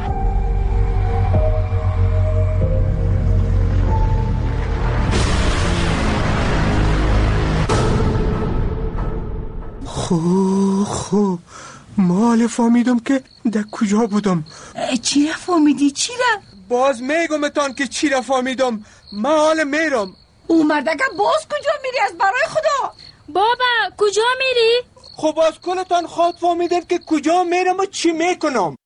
Speaker 18: خو خو مال فهمیدم که در کجا بودم.
Speaker 12: چی را فهمیدی؟ چی را؟
Speaker 18: باز میگمتان که چی را فهمیدم. من حال میرم.
Speaker 12: او مردگه باز کجا میری از برای خدا؟
Speaker 9: بابا کجا میری؟
Speaker 18: خب باز کلتان خود فهمیدن که کجا میرم و چی میکنم.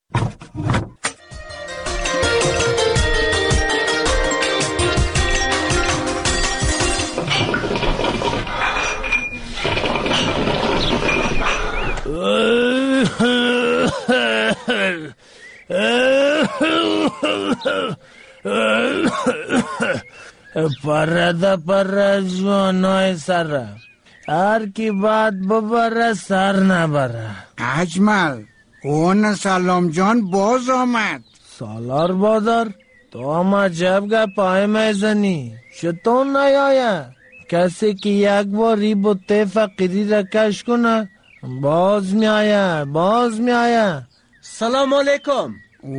Speaker 18: پرده پر جوانای سر هر کی باد ببره سر نبره.
Speaker 19: اجمل اون سلام جان باز آمد.
Speaker 18: سالار بادر تو هم عجب گه پای میزنی. چطور نیایه؟ کسی که یک باری بوته فقیری را کش کنه باز میایه باز میایه. سلام علیکم.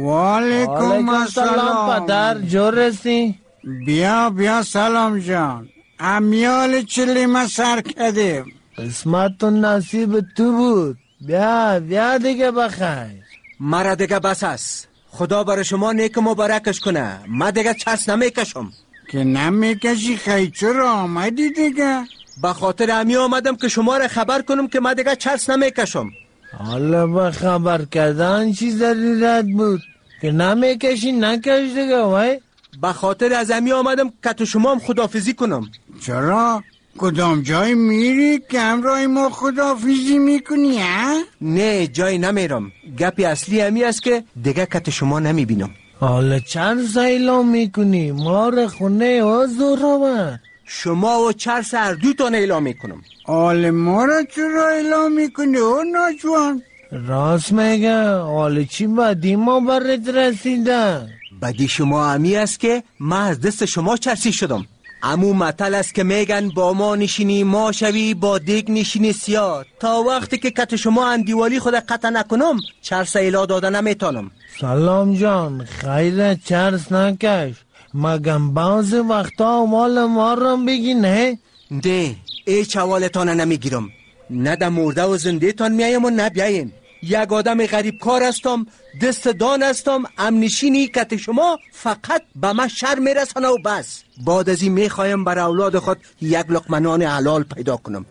Speaker 19: وعلیکم السلام.
Speaker 18: پدر جور رسی؟
Speaker 19: بیا بیا سلام جان. امیال چلی ما سر کردیم.
Speaker 18: قسمت و نصیب تو بود. بیا بیا دیگه بخیر. مرا دیگه بس است. خدا برای شما نیک مبارکش کنه. من دیگه چرس نمیکشم.
Speaker 19: که نمیکشی خیلی چرا آمدی دیگه؟
Speaker 18: به خاطر امی آمدم که شما را خبر کنم که من دیگه چرس نمیکشم. حالا به خبر کردن چی ضرورت بود؟ که نمیکشی نکش دیگه وای. به خاطر از امی آمدم که تو شما هم خداحافظی کنم.
Speaker 19: چرا؟ کدام جای میری که همراه ما خداحافظی میکنی ها؟
Speaker 18: نه جای نمیرم. گپی اصلی امی است که دیگه کت شما نمیبینم. حالا چند سایلام میکنی؟ ما را خونه حضور آمد. شما و چرس هر دو تا اعلام میکنم.
Speaker 19: حال ما را چرا اعلام میکنی او ناجوان؟
Speaker 18: راست میگه. حال چی بدی ما برد رسیده؟ بدی شما امی است که من از دست شما چرسی شدم. امو مطل است که میگن با ما نشینی ما شوی با دیگ نشینی سیاه. تا وقتی که کت شما اندیوالی خود قطع نکنم چرس ایلا داده نمیتانم. سلام جان خیر چرس نکش. مگم بعض وقتا مال ما رو بگی نه؟ ده ای چوالتان نمیگیرم. نه در مرده و زنده تان میایم و نه بیایم. یک آدم غریب کار هستم. دست دان هستم. امنشینی کت شما فقط به من شر میرسانه و بس. بعد از این میخوایم بر اولاد خود یک لقمه نان حلال پیدا کنم.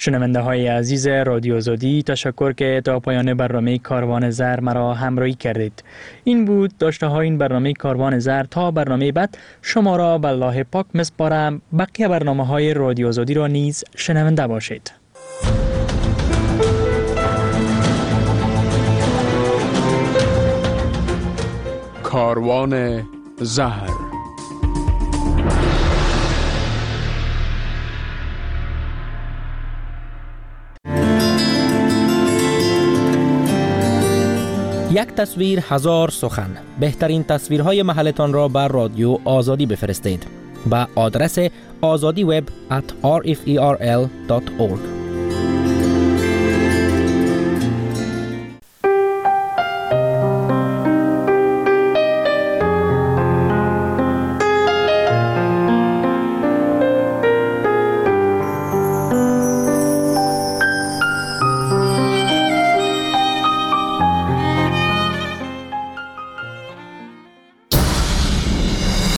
Speaker 4: شنونده های عزیز رادیو آزادی، تشکر که تا پایان برنامه کاروان زر مرا همراهی کردید. این بود داشته های این برنامه کاروان زر. تا برنامه بعد شما را به الله پاک میسپارم. بقیه برنامه های رادیو آزادی را نیز شنونده باشید.
Speaker 1: کاروان زهر.
Speaker 20: یک تصویر هزار سخن. بهترین تصویرهای محلتان را بر رادیو آزادی بفرستید. با آدرس azadiweb at r f e r l dot org.